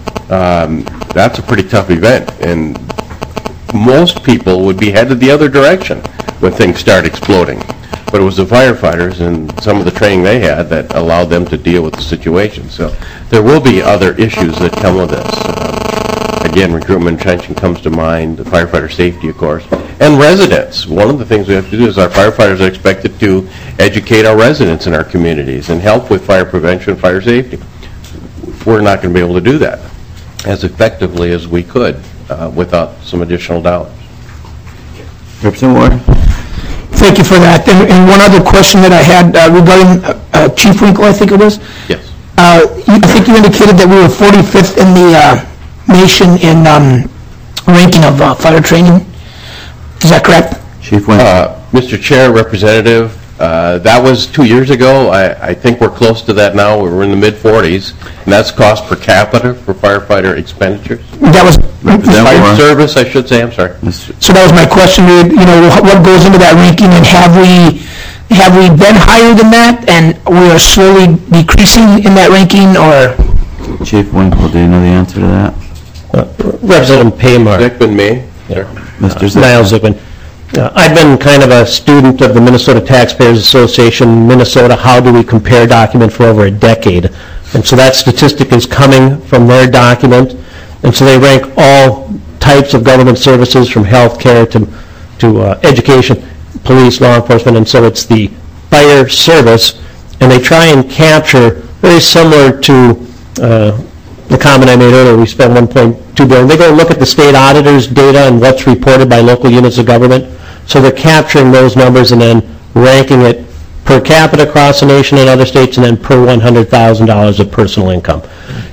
That's a pretty tough event, and most people would be headed the other direction when things start exploding. But it was the firefighters and some of the training they had that allowed them to deal with the situation. So there will be other issues that come with this. Again, recruitment and retention comes to mind, the firefighter safety, of course, and residents. One of the things we have to do is our firefighters are expected to educate our residents in our communities and help with fire prevention, fire safety. We're not going to be able to do that as effectively as we could without some additional dollars. Representative Ward? Thank you for that. And one other question that I had regarding Chief Winkle, I think it was. Yes. I think you indicated that we were 45th in the nation in ranking of fire training. Is that correct? Chief Winkle. Mr. Chair, Representative, that was 2 years ago. I think we're close to that now. We're in the mid-40s, and that's cost per capita for firefighter expenditures. That was fire service, I should say. I'm sorry. So that was my question. What goes into that ranking, and have we been higher than that, and we are slowly decreasing in that ranking, or? Chief Winkle, do you know the answer to that? Representative Paymar. Zickman, me. Mr. Zickman. Niall Zickman. I've been kind of a student of the Minnesota Taxpayers Association, Minnesota How Do We Compare document for over a decade. And so that statistic is coming from their document. And so they rank all types of government services from health care to education, police, law enforcement. And so it's the fire service. And they try and capture, very similar to the comment I made earlier, we spend $1.2 billion. They go look at the state auditor's data and what's reported by local units of government. So they're capturing those numbers and then ranking it per capita across the nation and other states, and then per $100,000 of personal income.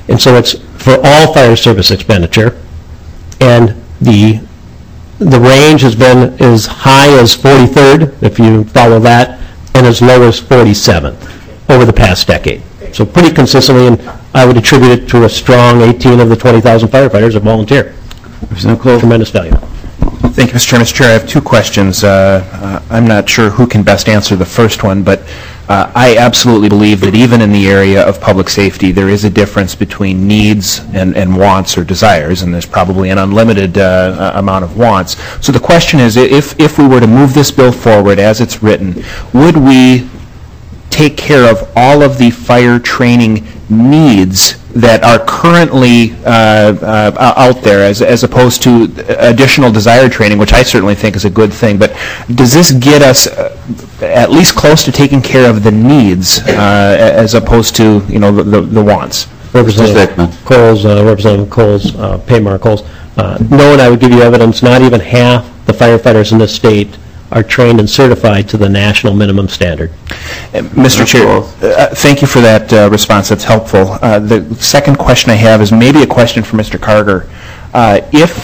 And so it's for all fire service expenditure, and the range has been as high as 43rd, if you follow that, and as low as 47th over the past decade. So pretty consistently, and I would attribute it to a strong 18 of the 20,000 firefighters that volunteer. Tremendous value. Thank you, Mr. Chair. Mr. Chair, I have two questions. I'm not sure who can best answer the first one, but I absolutely believe that even in the area of public safety, there is a difference between needs and wants or desires, and there's probably an unlimited amount of wants. So the question is, if we were to move this bill forward as it's written, would we take care of all of the fire training needs that are currently out there as opposed to additional desire training, which I certainly think is a good thing. But does this get us at least close to taking care of the needs as opposed to, the wants? Representative Coles, Paymar Coles. No, and I would give you evidence, not even half the firefighters in this state are trained and certified to the national minimum standard. Mr. Chair, thank you for that response. That's helpful. The second question I have is maybe a question for Mr. Carter. If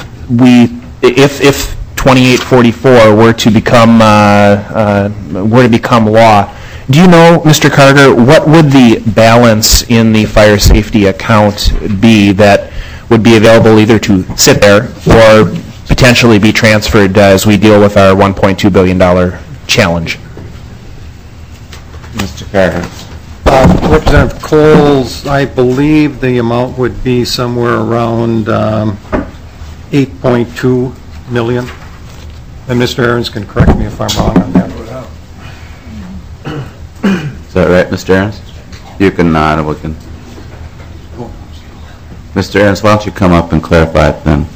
2844 were to become law, do you know, Mr. Carter, what would the balance in the fire safety account be that would be available either to sit there or potentially be transferred as we deal with our $1.2 billion challenge? Mr. Carter. Representative Coles, I believe the amount would be somewhere around 8.2 million. And Mr. Ahrens can correct me if I'm wrong on that. Is that right, Mr. Ahrens? You can nod and we can. Mr. Ahrens, why don't you come up and clarify it then?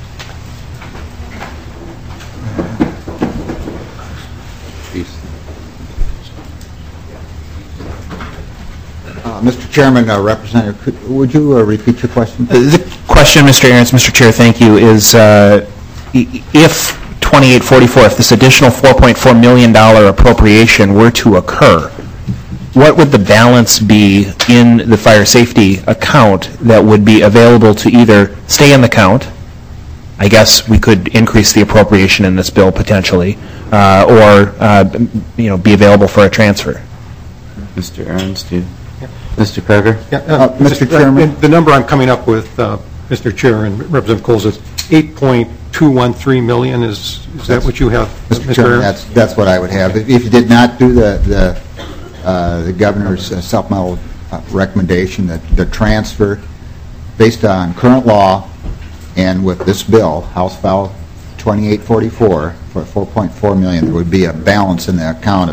Mr. Chairman, Representative, would you repeat your question? The question, Mr. Ahrens, Mr. Chair, thank you, is if 2844, if this additional $4.4 million appropriation were to occur, what would the balance be in the fire safety account that would be available to either stay in the account, I guess we could increase the appropriation in this bill potentially, or be available for a transfer? Mr. Ahrens, do you? Mr. Carter? Mr. Chairman, the number I'm coming up with, Mr. Chair and Representative Coles, is 8.213 million. Is that what you have, Mr. Chairman? That's what I would have. If you did not do the governor's supplemental recommendation, the transfer based on current law and with this bill, House File 2844 for 4.4 million, there would be a balance in the account of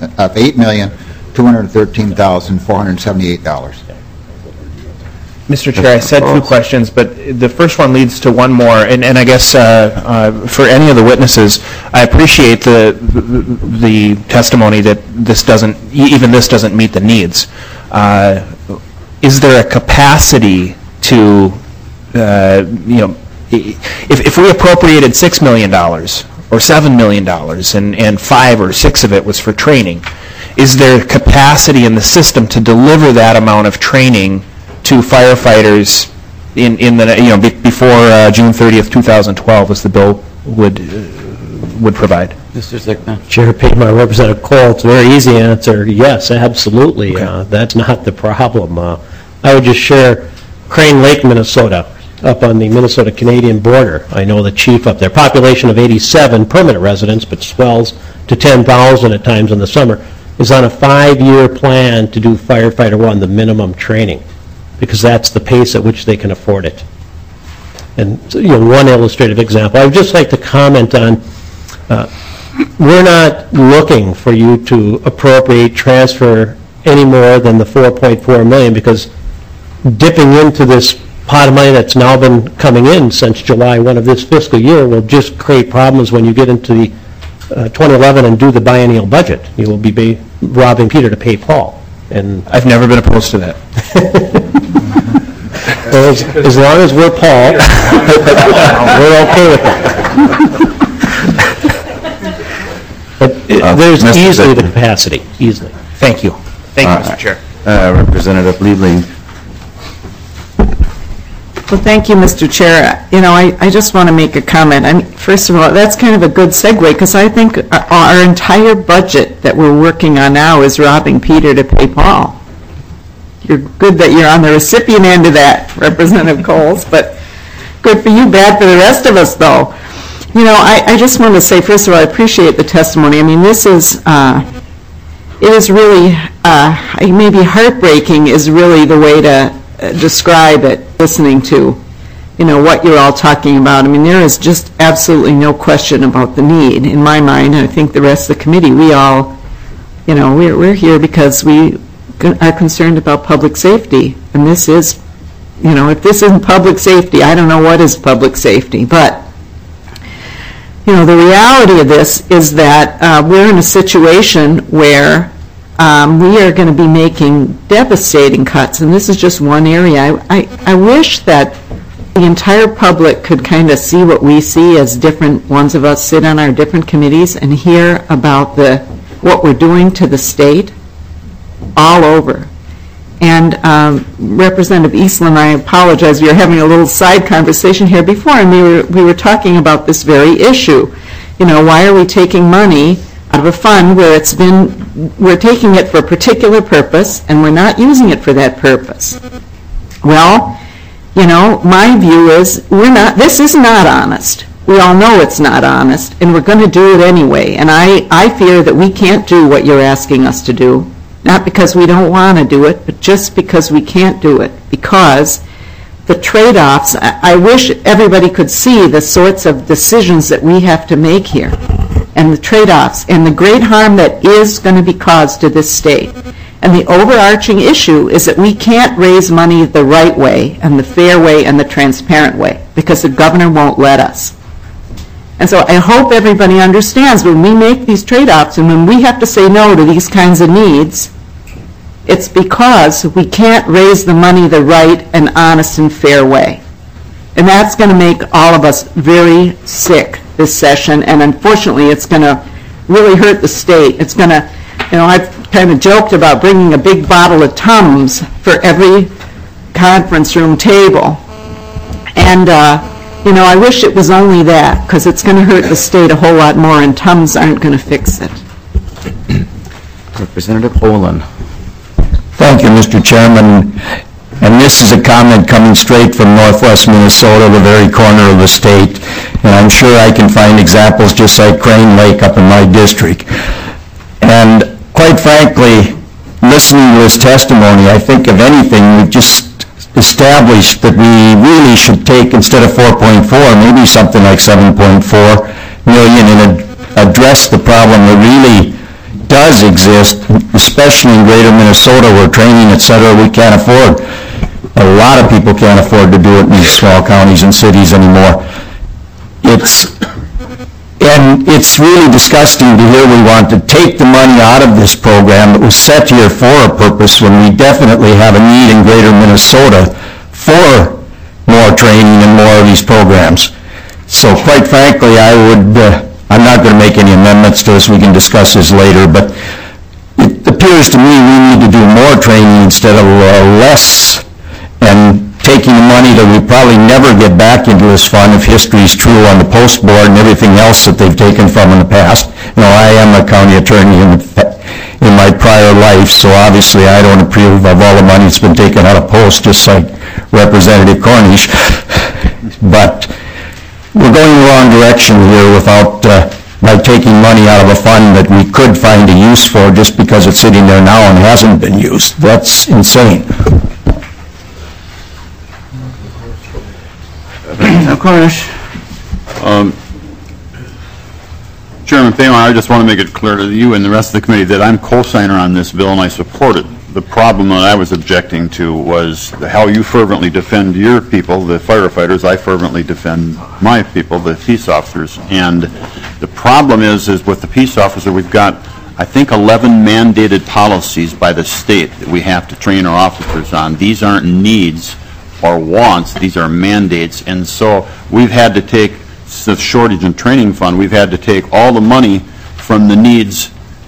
$8,213,478. Mr. Chair, I said two questions, but the first one leads to one more, and I guess for any of the witnesses, I appreciate the testimony that this doesn't meet the needs. Is there a capacity to, if we appropriated $6 million or $7 million and 5 or 6 of it was for training, is there capacity in the system to deliver that amount of training to firefighters before June 30th, 2012, as the bill would provide? Mr. Zickman. Chair Paymar, Representative Cole, it's a very easy answer. Yes, absolutely. Okay. That's not the problem. I would just share Crane Lake, Minnesota, up on the Minnesota-Canadian border. I know the chief up there. Population of 87 permanent residents, but swells to 10,000 at times in the summer, is on a 5-year plan to do Firefighter 1, the minimum training, because that's the pace at which they can afford it. And one illustrative example, I would just like to comment on, we're not looking for you to appropriate, transfer any more than the $4.4 million, because dipping into this pot of money that's now been coming in since July 1 of this fiscal year will just create problems when you get into the 2011 and do the biennial budget. You will be robbing Peter to pay Paul. And I've never been opposed to that. Well, as long as we're Paul, we're okay with that. But there's easily the capacity, easily. Thank you. Thank you, Mr. Chair. Representative Liebling. Well, thank you, Mr. Chair. You know, I just want to make a comment. I mean, first of all, that's kind of a good segue, because I think our entire budget that we're working on now is robbing Peter to pay Paul. You're good that you're on the recipient end of that, Representative Coles, but good for you, bad for the rest of us, though. You know, I just want to say, first of all, I appreciate the testimony. I mean, this is, it is really, maybe heartbreaking is really the way to describe it, listening to, you know, what you're all talking about. I mean, there is just absolutely no question about the need. In my mind, and I think the rest of the committee, we all, you know, we're here because we are concerned about public safety. And this is, you know, if this isn't public safety, I don't know what is public safety. But, you know, the reality of this is that we're in a situation where we are going to be making devastating cuts, and this is just one area. I wish that the entire public could kind of see what we see as different ones of us sit on our different committees and hear about what we're doing to the state all over. And Representative Eastland, I apologize, we were having a little side conversation here before, and we were talking about this very issue. You know, why are we taking money out of a fund where we're taking it for a particular purpose and we're not using it for that purpose? Well, you know, my view is this is not honest. We all know it's not honest, and we're going to do it anyway. And I fear that we can't do what you're asking us to do, not because we don't want to do it, but just because we can't do it, because the trade-offs, I wish everybody could see the sorts of decisions that we have to make here, and the trade-offs, and the great harm that is going to be caused to this state. And the overarching issue is that we can't raise money the right way, and the fair way, and the transparent way, because the governor won't let us. And so I hope everybody understands when we make these trade-offs, and when we have to say no to these kinds of needs, it's because we can't raise the money the right and honest and fair way. And that's going to make all of us very sick this session, and unfortunately it's going to really hurt the state. It's going to, you know, I've kind of joked about bringing a big bottle of Tums for every conference room table. And, you know, I wish it was only that, because it's going to hurt the state a whole lot more, and Tums aren't going to fix it. Representative Olin. Thank you, Mr. Chairman. And this is a comment coming straight from northwest Minnesota, the very corner of the state. And I'm sure I can find examples just like Crane Lake up in my district. And quite frankly, listening to his testimony, I think if anything, we've just established that we really should take, instead of 4.4, maybe something like 7.4 million and address the problem that really does exist, especially in greater Minnesota where training, et cetera, we can't afford. A lot of people can't afford to do it in these small counties and cities anymore. It's really disgusting to hear we want to take the money out of this program that was set here for a purpose when we definitely have a need in greater Minnesota for more training and more of these programs. So quite frankly, I'm not going to make any amendments to this. We can discuss this later, but it appears to me we need to do more training instead of less, and taking the money that we probably never get back into this fund if history is true on the post board and everything else that they've taken from in the past. You know, I am a county attorney in my prior life, so obviously I don't approve of all the money that's been taken out of post, just like Representative Cornish. But we're going the wrong direction here by taking money out of a fund that we could find a use for just because it's sitting there now and hasn't been used. That's insane. Cornish. Chairman Thaman, I just want to make it clear to you and the rest of the committee that I'm co-signer on this bill and I support it. The problem that I was objecting to was how you fervently defend your people, the firefighters. I fervently defend my people, the peace officers. And the problem is with the peace officer, we've got, I think, 11 mandated policies by the state that we have to train our officers on. These aren't needs or wants, these are mandates. And so we've had to take the shortage and training fund, we've had to take all the money from the needs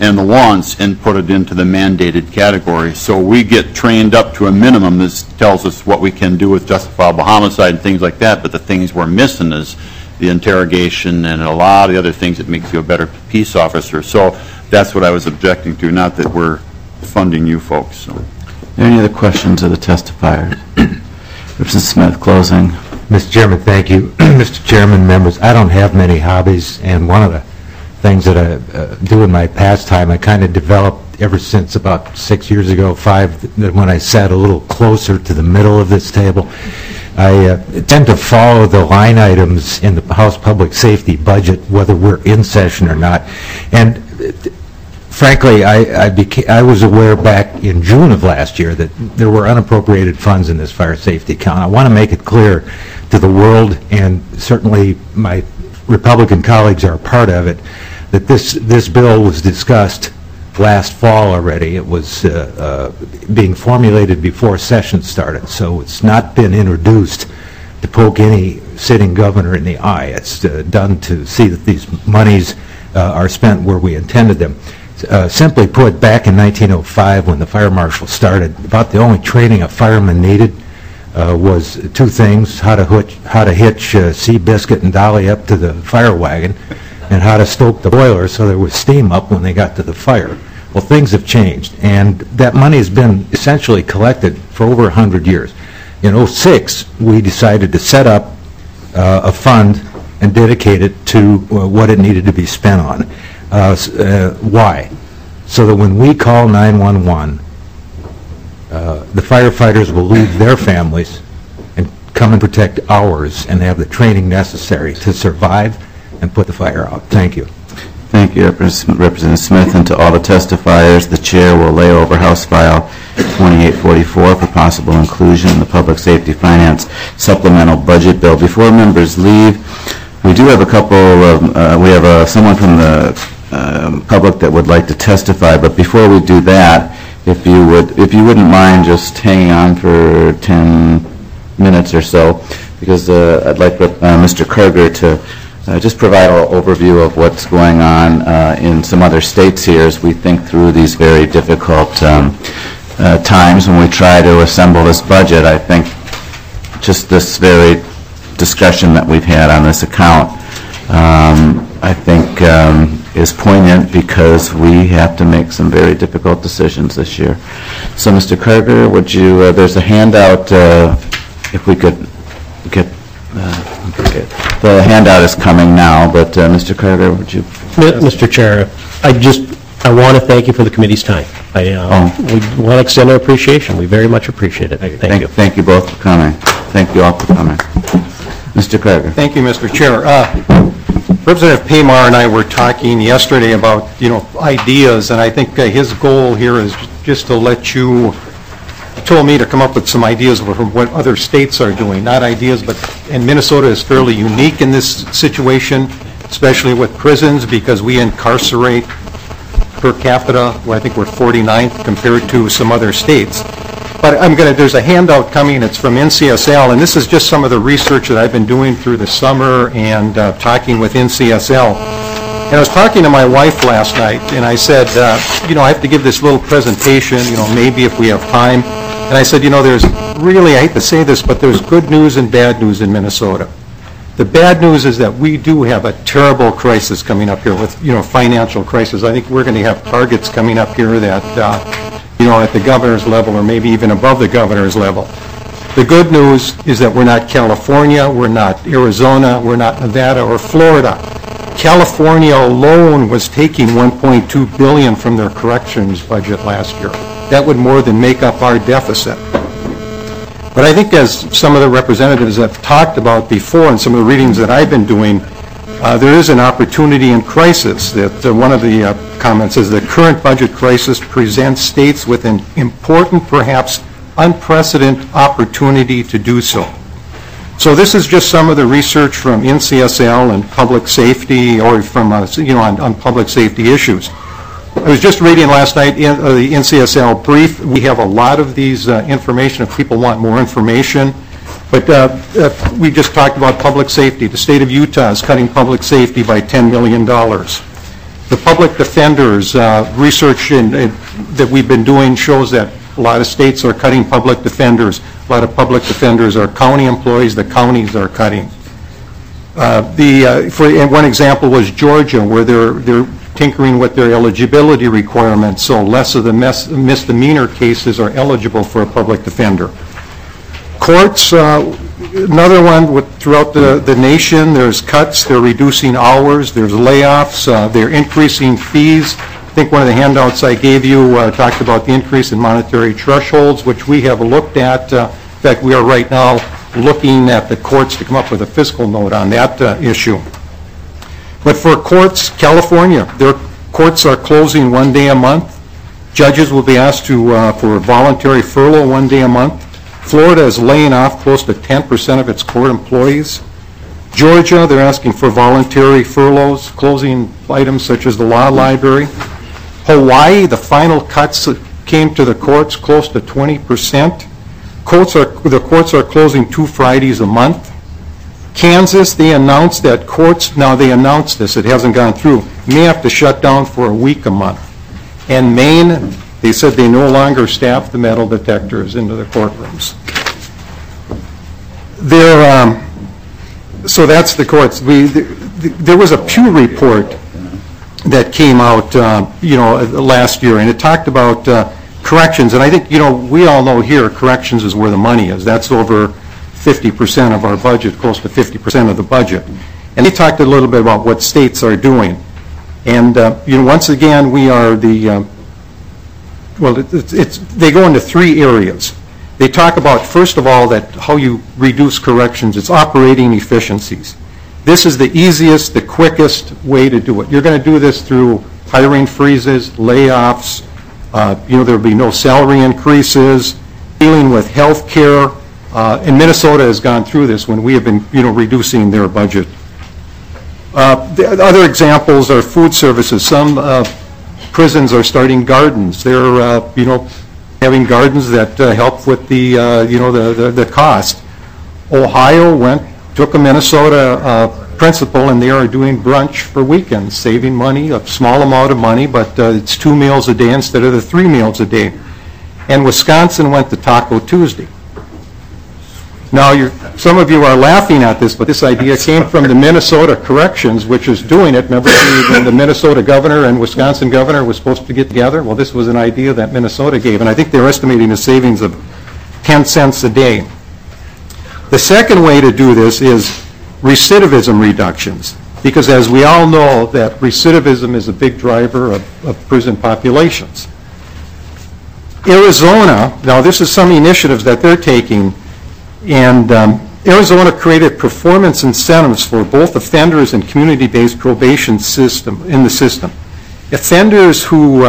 and the wants and put it into the mandated category. So we get trained up to a minimum. This tells us what we can do with justifiable homicide and things like that, but the things we're missing is the interrogation and a lot of the other things that makes you a better peace officer. So that's what I was objecting to, not that we're funding you folks. So. Are there any other questions of the testifiers? Representative Smith, closing. Mr. Chairman, thank you. Mr. Chairman, members, I don't have many hobbies, and one of the things that I do in my pastime, I kind of developed ever since about 6 years ago, 5, that when I sat a little closer to the middle of this table, I tend to follow the line items in the House Public Safety budget, whether we're in session or not. And frankly, I was aware back in June of last year that there were unappropriated funds in this fire safety account. I want to make it clear to the world, and certainly my Republican colleagues are a part of it, that this bill was discussed last fall already. It was being formulated before session started, so it's not been introduced to poke any sitting governor in the eye. It's done to see that these monies are spent where we intended them. Simply put, back in 1905 when the fire marshal started, about the only training a fireman needed was 2 things: how to hitch Seabiscuit and Dolly up to the fire wagon, and how to stoke the boiler so there was steam up when they got to the fire. Well, things have changed, and that money has been essentially collected for over 100 years. In 2006, we decided to set up a fund and dedicate it to what it needed to be spent on. Why? So that when we call 911, the firefighters will leave their families and come and protect ours and have the training necessary to survive and put the fire out. Thank you. Thank you, Representative Smith, and to all the testifiers. The chair will lay over House File 2844 for possible inclusion in the Public Safety Finance Supplemental Budget Bill. Before members leave, we do have a couple of, we have someone from the public that would like to testify, but before we do that, if you wouldn't mind just hanging on for 10 minutes or so, because I'd like Mr. Karger to just provide an overview of what's going on in some other states here as we think through these very difficult times when we try to assemble this budget. I think just this very discussion that we've had on this account, I think is poignant because we have to make some very difficult decisions this year. So, Mr. Karger, would you, there's a handout, if we could get, the handout is coming now, but Mr. Karger, would you? Mr. Chair, I want to thank you for the committee's time. We want to extend our appreciation. We very much appreciate it. Thank you. Thank you both for coming. Thank you all for coming. Mr. Karger. Thank you, Mr. Chair. Representative Paymar and I were talking yesterday about, ideas, and I think his goal here is just to let you, he told me to come up with some ideas from what other states are doing, not ideas, and Minnesota is fairly unique in this situation, especially with prisons, because we incarcerate per capita, I think we're 49th compared to some other states. But there's a handout coming, it's from NCSL, and this is just some of the research that I've been doing through the summer and talking with NCSL. And I was talking to my wife last night, and I said, I have to give this little presentation, maybe if we have time. And I said, there's really, I hate to say this, but there's good news and bad news in Minnesota. The bad news is that we do have a terrible crisis coming up here with, financial crisis. I think we're going to have targets coming up here that, at the governor's level or maybe even above the governor's level. The good news is that we're not California, we're not Arizona, we're not Nevada or Florida. California alone was taking $1.2 billion from their corrections budget last year. That would more than make up our deficit. But I think as some of the representatives have talked about before and some of the readings that I've been doing, there is an opportunity in crisis. That one of the comments is the current budget crisis presents states with an important, perhaps unprecedented opportunity to do so. So this is just some of the research from NCSL and public safety, or from on public safety issues. I was just reading last night in the NCSL brief. We have a lot of these information if people want more information. But we just talked about public safety. The state of Utah is cutting public safety by $10 million. The public defenders, research that we've been doing shows that a lot of states are cutting public defenders. A lot of public defenders are county employees. The counties are cutting. One example was Georgia, where they're tinkering with their eligibility requirements, so less of the misdemeanor cases are eligible for a public defender. Courts, another one throughout the nation, there's cuts, they're reducing hours, there's layoffs, they're increasing fees. I think one of the handouts I gave you talked about the increase in monetary thresholds, which we have looked at. In fact, we are right now looking at the courts to come up with a fiscal note on that issue. But for courts, California, their courts are closing 1 day a month. Judges will be asked for voluntary furlough 1 day a month. Florida is laying off close to 10% of its court employees. Georgia, they're asking for voluntary furloughs, closing items such as the law library. Hawaii, the final cuts came to the courts close to 20%. The courts are closing 2 Fridays a month. Kansas, they announced that courts, now they announced this, it hasn't gone through, may have to shut down for a week a month. And Maine, they said they no longer staff the metal detectors into the courtrooms. So that's the courts. There was a Pew report that came out, last year, and it talked about corrections. And I think, we all know here corrections is where the money is. That's over 50% of our budget, close to 50% of the budget. And they talked a little bit about what states are doing. And, once again, we are they go into 3 areas. They talk about, first of all, that how you reduce corrections. It's operating efficiencies. This is the easiest, the quickest way to do it. You're going to do this through hiring freezes, layoffs, there will be no salary increases, dealing with health care. And Minnesota has gone through this when we have been, reducing their budget. The other examples are food services. Some prisons are starting gardens. They're, having gardens that help with the cost. Ohio took a Minnesota principal, and they are doing brunch for weekends, saving money, a small amount of money, but it's 2 meals a day instead of the 3 meals a day. And Wisconsin went to Taco Tuesday. Now, some of you are laughing at this, but this idea came from the Minnesota Corrections, which is doing it. Remember the Minnesota governor and Wisconsin governor were supposed to get together? Well, this was an idea that Minnesota gave, and I think they're estimating a savings of 10 cents a day. The second way to do this is recidivism reductions, because as we all know, that recidivism is a big driver of prison populations. Arizona, now this is some initiatives that they're taking, and Arizona created performance incentives for both offenders and community-based probation system in the system. Offenders who,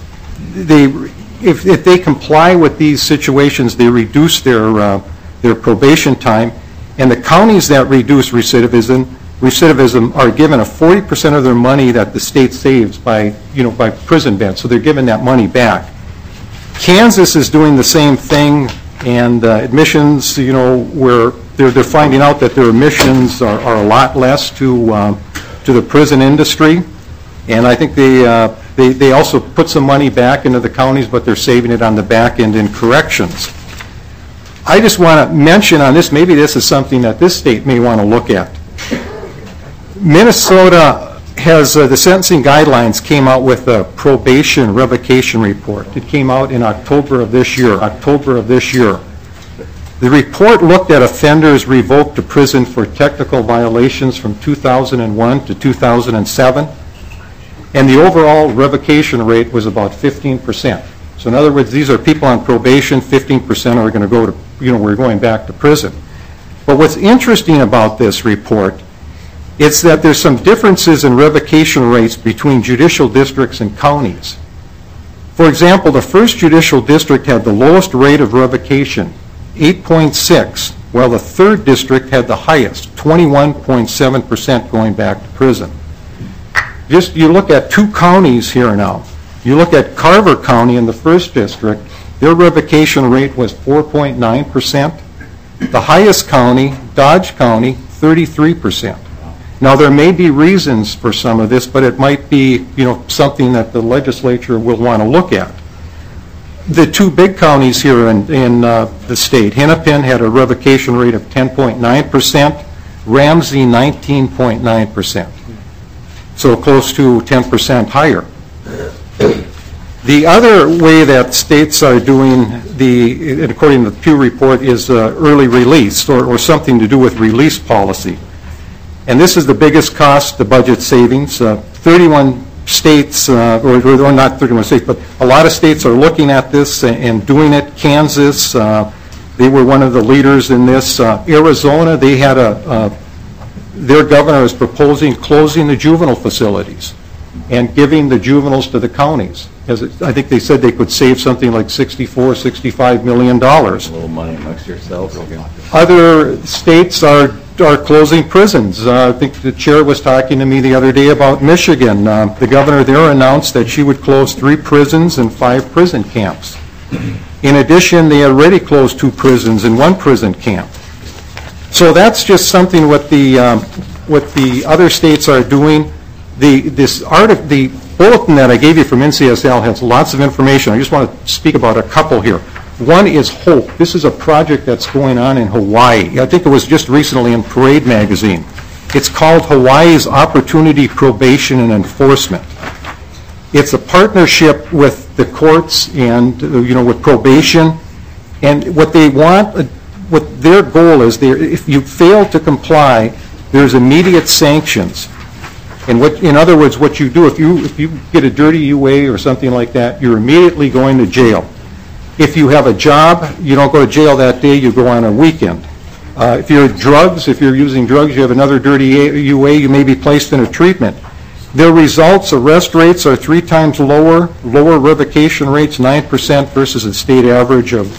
if they comply with these situations, they reduce their probation time, and the counties that reduce recidivism are given a 40% of their money that the state saves by prison beds, so they're giving that money back. Kansas is doing the same thing. And admissions, where they're finding out that their admissions are a lot less to the prison industry. And I think they also put some money back into the counties, but they're saving it on the back end in corrections. I just want to mention on this, maybe this is something that this state may want to look at. Minnesota has, the sentencing guidelines came out with a probation revocation report. It came out in October of this year. The report looked at offenders revoked to prison for technical violations from 2001 to 2007, and the overall revocation rate was about 15%. So in other words, these are people on probation, 15% are going to go to, we're going back to prison. But what's interesting about this report, it's that there's some differences in revocation rates between judicial districts and counties. For example, the 1st Judicial District had the lowest rate of revocation, 8.6, while the 3rd District had the highest, 21.7% going back to prison. Just you look at 2 counties here now. You look at Carver County in the 1st District, their revocation rate was 4.9%. The highest county, Dodge County, 33%. Now, there may be reasons for some of this, but it might be, something that the legislature will want to look at. The two big counties here in the state, Hennepin had a revocation rate of 10.9%, Ramsey 19.9%, so close to 10% higher. The other way that states are doing according to the Pew Report, is early release or something to do with release policy. And this is the biggest cost, the budget savings. 31 states, or not 31 states, but a lot of states are looking at this and doing it. Kansas, they were one of the leaders in this. Arizona, they had their governor is proposing closing the juvenile facilities and giving the juveniles to the counties. I think they said they could save something like $65 million. A little money amongst yourselves. Other states are closing prisons. I think the chair was talking to me the other day about Michigan. The governor there announced that she would close 3 prisons and 5 prison camps. In addition, they already closed 2 prisons and 1 prison camp. So that's just something what the other states are doing. The bulletin that I gave you from NCSL has lots of information. I just want to speak about a couple here. One is HOPE. This is a project that's going on in Hawaii. I think it was just recently in Parade magazine. It's called Hawaii's Opportunity Probation and Enforcement. It's a partnership with the courts and, with probation. And what they want, what their goal is, if you fail to comply, there's immediate sanctions. And in other words, what you do, if you get a dirty UA or something like that, you're immediately going to jail. If you have a job, you don't go to jail that day, you go on a weekend. If you're using drugs, you have another dirty UA, you may be placed in a treatment. Their results, arrest rates are 3 times lower revocation rates, 9% versus a state average of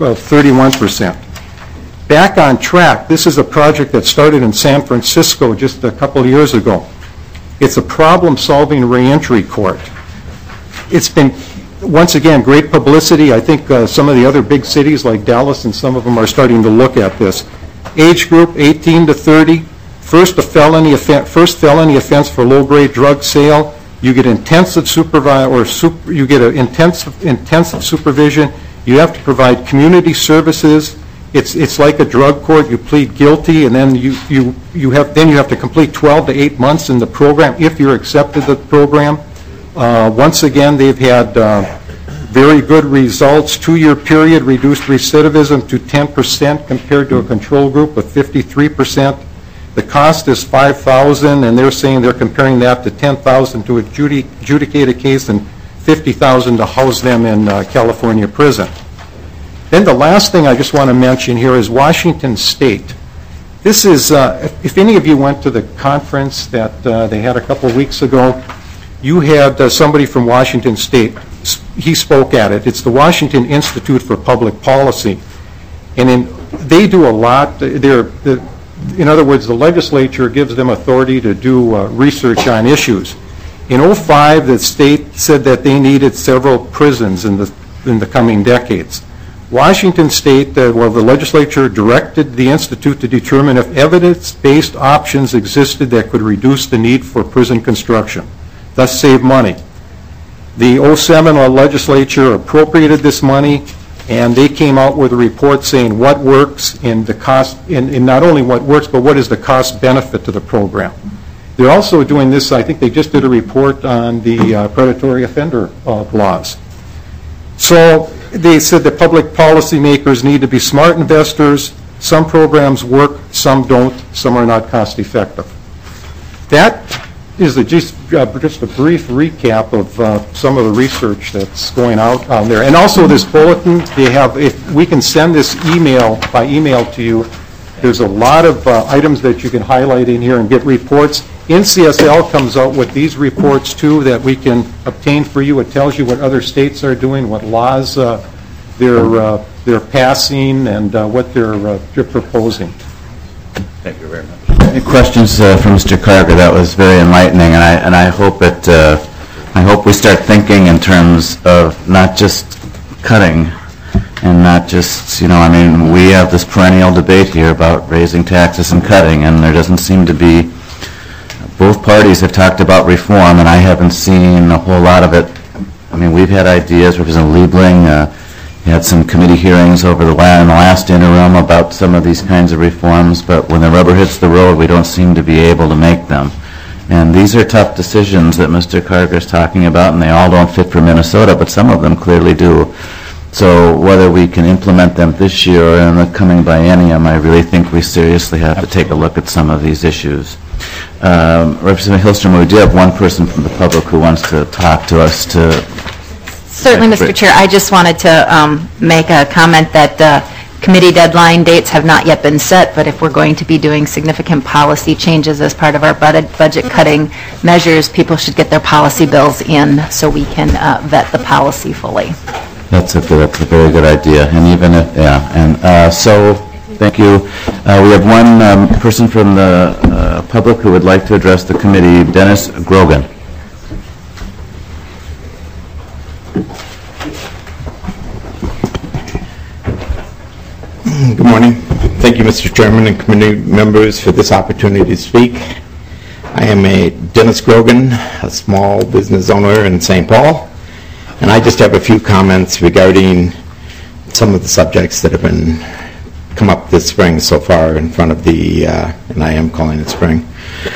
31%. Back on track, this is a project that started in San Francisco just a couple of years ago. It's a problem-solving reentry court. It's been, once again, great publicity. I think some of the other big cities like Dallas and some of them are starting to look at this. Age group 18 to 30, first felony offense for low-grade drug sale. You get intensive supervision. You have to provide community services. It's like a drug court. You plead guilty, and then you have to complete 12 to 8 months in the program if you're accepted to the program. Once again, they've had very good results. 2-year period reduced recidivism to 10% compared to a control group of 53%. The cost is $5,000, and they're saying they're comparing that to $10,000 to adjudicate a case and $50,000 to house them in California prison. Then the last thing I just want to mention here is Washington State. This is, if any of you went to the conference that they had a couple of weeks ago, you had somebody from Washington State. He spoke at it. It's the Washington Institute for Public Policy. And they do a lot. In other words, the legislature gives them authority to do research on issues. In 2005, the state said that they needed several prisons in the coming decades. Washington State, the legislature directed the Institute to determine if evidence-based options existed that could reduce the need for prison construction, thus save money. The 2007 legislature appropriated this money, and they came out with a report saying what works and the cost, and not only what works, but what is the cost benefit to the program. They're also doing this, I think they just did a report on the predatory offender laws. So they said that public policy makers need to be smart investors. Some programs work, some don't, some are not cost effective. That is just a brief recap of some of the research that's going out there. And also this bulletin, if we can send this by email to you, there's a lot of items that you can highlight in here and get reports. NCSL comes out with these reports too that we can obtain for you. It tells you what other states are doing, what laws they're passing, and what they're proposing. Thank you very much. Any questions for Mr. Carger? That was very enlightening, and I hope we start thinking in terms of not just cutting and not just, we have this perennial debate here about raising taxes and cutting, and there doesn't seem to be both parties have talked about reform, and I haven't seen a whole lot of it. I mean, we've had ideas, Representative Liebling, had some committee hearings over in the last interim about some of these kinds of reforms, but when the rubber hits the road, we don't seem to be able to make them. And these are tough decisions that Mr. Carter is talking about, and they all don't fit for Minnesota, but some of them clearly do. So whether we can implement them this year or in the coming biennium, I really think we seriously have to take a look at some of these issues. Representative Hillstrom, we do have one person from the public who wants to talk to us. Certainly, Mr. Chair. I just wanted to make a comment that committee deadline dates have not yet been set, but if we're going to be doing significant policy changes as part of our budget cutting measures, people should get their policy bills in so we can vet the policy fully. That's a very good idea. And even if, so thank you. We have one person from the public who would like to address the committee, Dennis Grogan. Good morning. Thank you, Mr. Chairman and committee members, for this opportunity to speak. I am a Dennis Grogan, a small business owner in St. Paul, and I just have a few comments regarding some of the subjects that have been come up this spring so far in front of the, and I am calling it spring,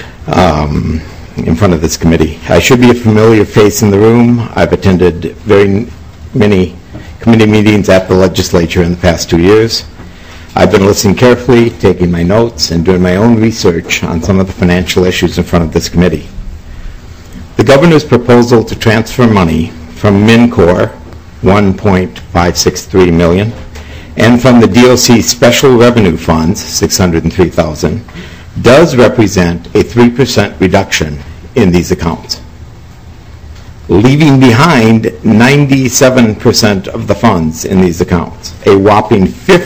in front of this committee. I should be a familiar face in the room. I've attended very many committee meetings at the legislature in the past 2 years. I've been listening carefully, taking my notes, and doing my own research on some of the financial issues in front of this committee. The governor's proposal to transfer money from MNCOR, $1.563 million, and from the DOC Special Revenue Funds, $603,000, does represent a 3% reduction in these accounts, leaving behind 97% of the funds in these accounts, a whopping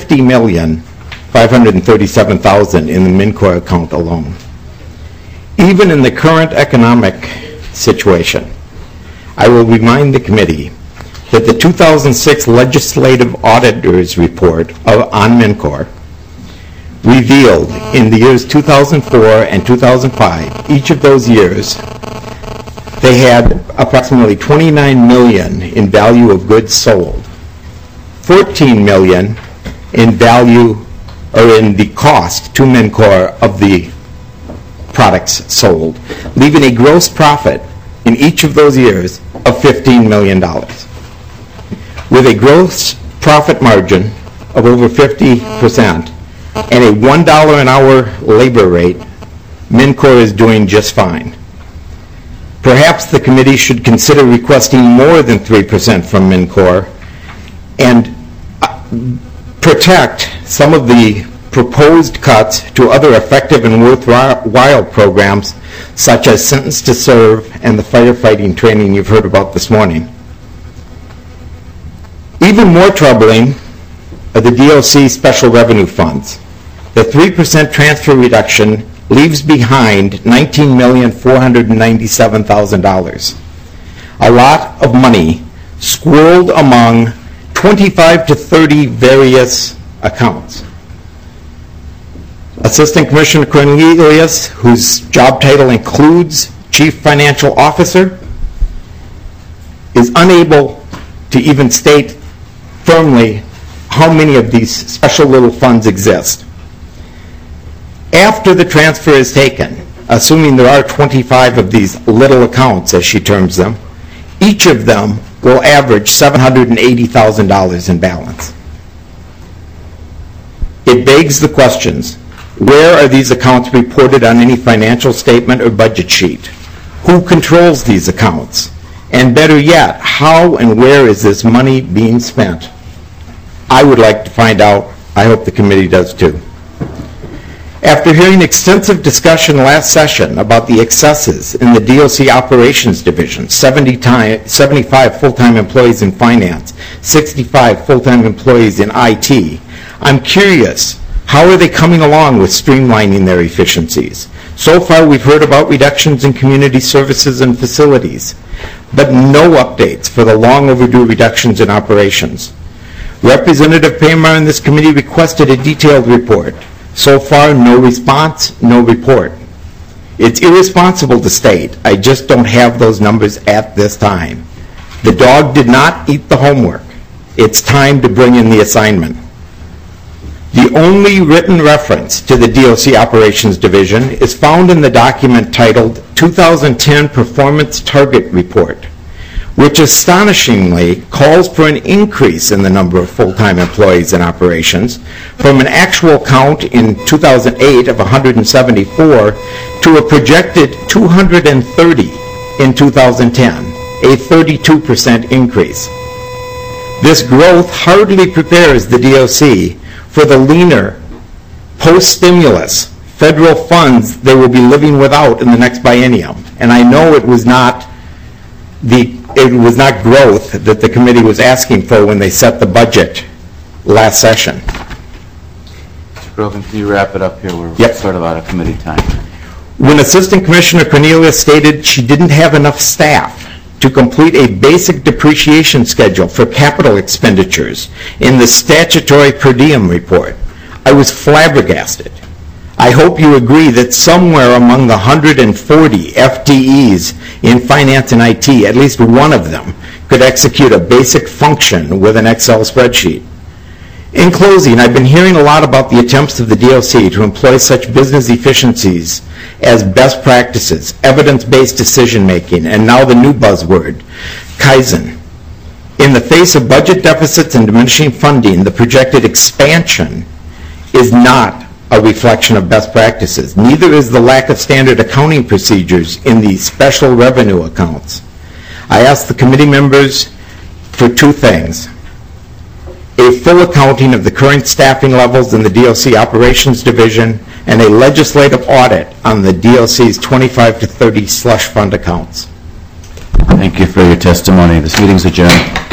$50,537,000 in the MNCOR account alone. Even in the current economic situation, I will remind the committee that the 2006 Legislative Auditor's Report on MNCOR revealed in the years 2004 and 2005, each of those years, they had approximately $29 million in value of goods sold, $14 million in value or in the cost to MNCOR of the products sold, leaving a gross profit in each of those years of $15 million. With a gross profit margin of over 50% and a $1 an hour labor rate, MNCOR is doing just fine. Perhaps the committee should consider requesting more than 3% from MNCOR and protect some of the proposed cuts to other effective and worthwhile programs such as Sentence to Serve and the firefighting training you've heard about this morning. Even more troubling are the DOC Special Revenue Funds. The 3% transfer reduction leaves behind $19,497,000. A lot of money squirreled among 25 to 30 various accounts. Assistant Commissioner Cornelius, whose job title includes Chief Financial Officer, is unable to even state firmly how many of these special little funds exist. After the transfer is taken, assuming there are 25 of these little accounts, as she terms them, each of them will average $780,000 in balance. It begs the questions, where are these accounts reported on any financial statement or budget sheet? Who controls these accounts? And better yet, how and where is this money being spent? I would like to find out. I hope the committee does too. After hearing extensive discussion last session about the excesses in the DOC Operations Division, 75 full-time employees in finance, 65 full-time employees in IT, I'm curious, how are they coming along with streamlining their efficiencies? So far, we've heard about reductions in community services and facilities, but no updates for the long overdue reductions in operations. Representative Paymar in this committee requested a detailed report. So far, no response, no report. It's irresponsible to state, I just don't have those numbers at this time. The dog did not eat the homework. It's time to bring in the assignment. The only written reference to the DOC Operations Division is found in the document titled 2010 Performance Target Report, which astonishingly calls for an increase in the number of full-time employees in operations from an actual count in 2008 of 174 to a projected 230 in 2010, a 32% increase. This growth hardly prepares the DOC for the leaner, post-stimulus federal funds they will be living without in the next biennium. And I know it was not growth that the committee was asking for when they set the budget last session. Mr. Grogan, can you wrap it up here? We're sort of out of committee time. When Assistant Commissioner Cornelius stated she didn't have enough staff to complete a basic depreciation schedule for capital expenditures in the statutory per diem report, I was flabbergasted. I hope you agree that somewhere among the 140 FTEs in finance and IT, at least one of them could execute a basic function with an Excel spreadsheet. In closing, I've been hearing a lot about the attempts of the DOC to employ such business efficiencies as best practices, evidence-based decision-making, and now the new buzzword, Kaizen. In the face of budget deficits and diminishing funding, the projected expansion is not a reflection of best practices. Neither is the lack of standard accounting procedures in the special revenue accounts. I ask the committee members for two things: a full accounting of the current staffing levels in the DOC Operations Division, and a legislative audit on the DOC's 25 to 30 slush fund accounts. Thank you for your testimony. This meeting's adjourned.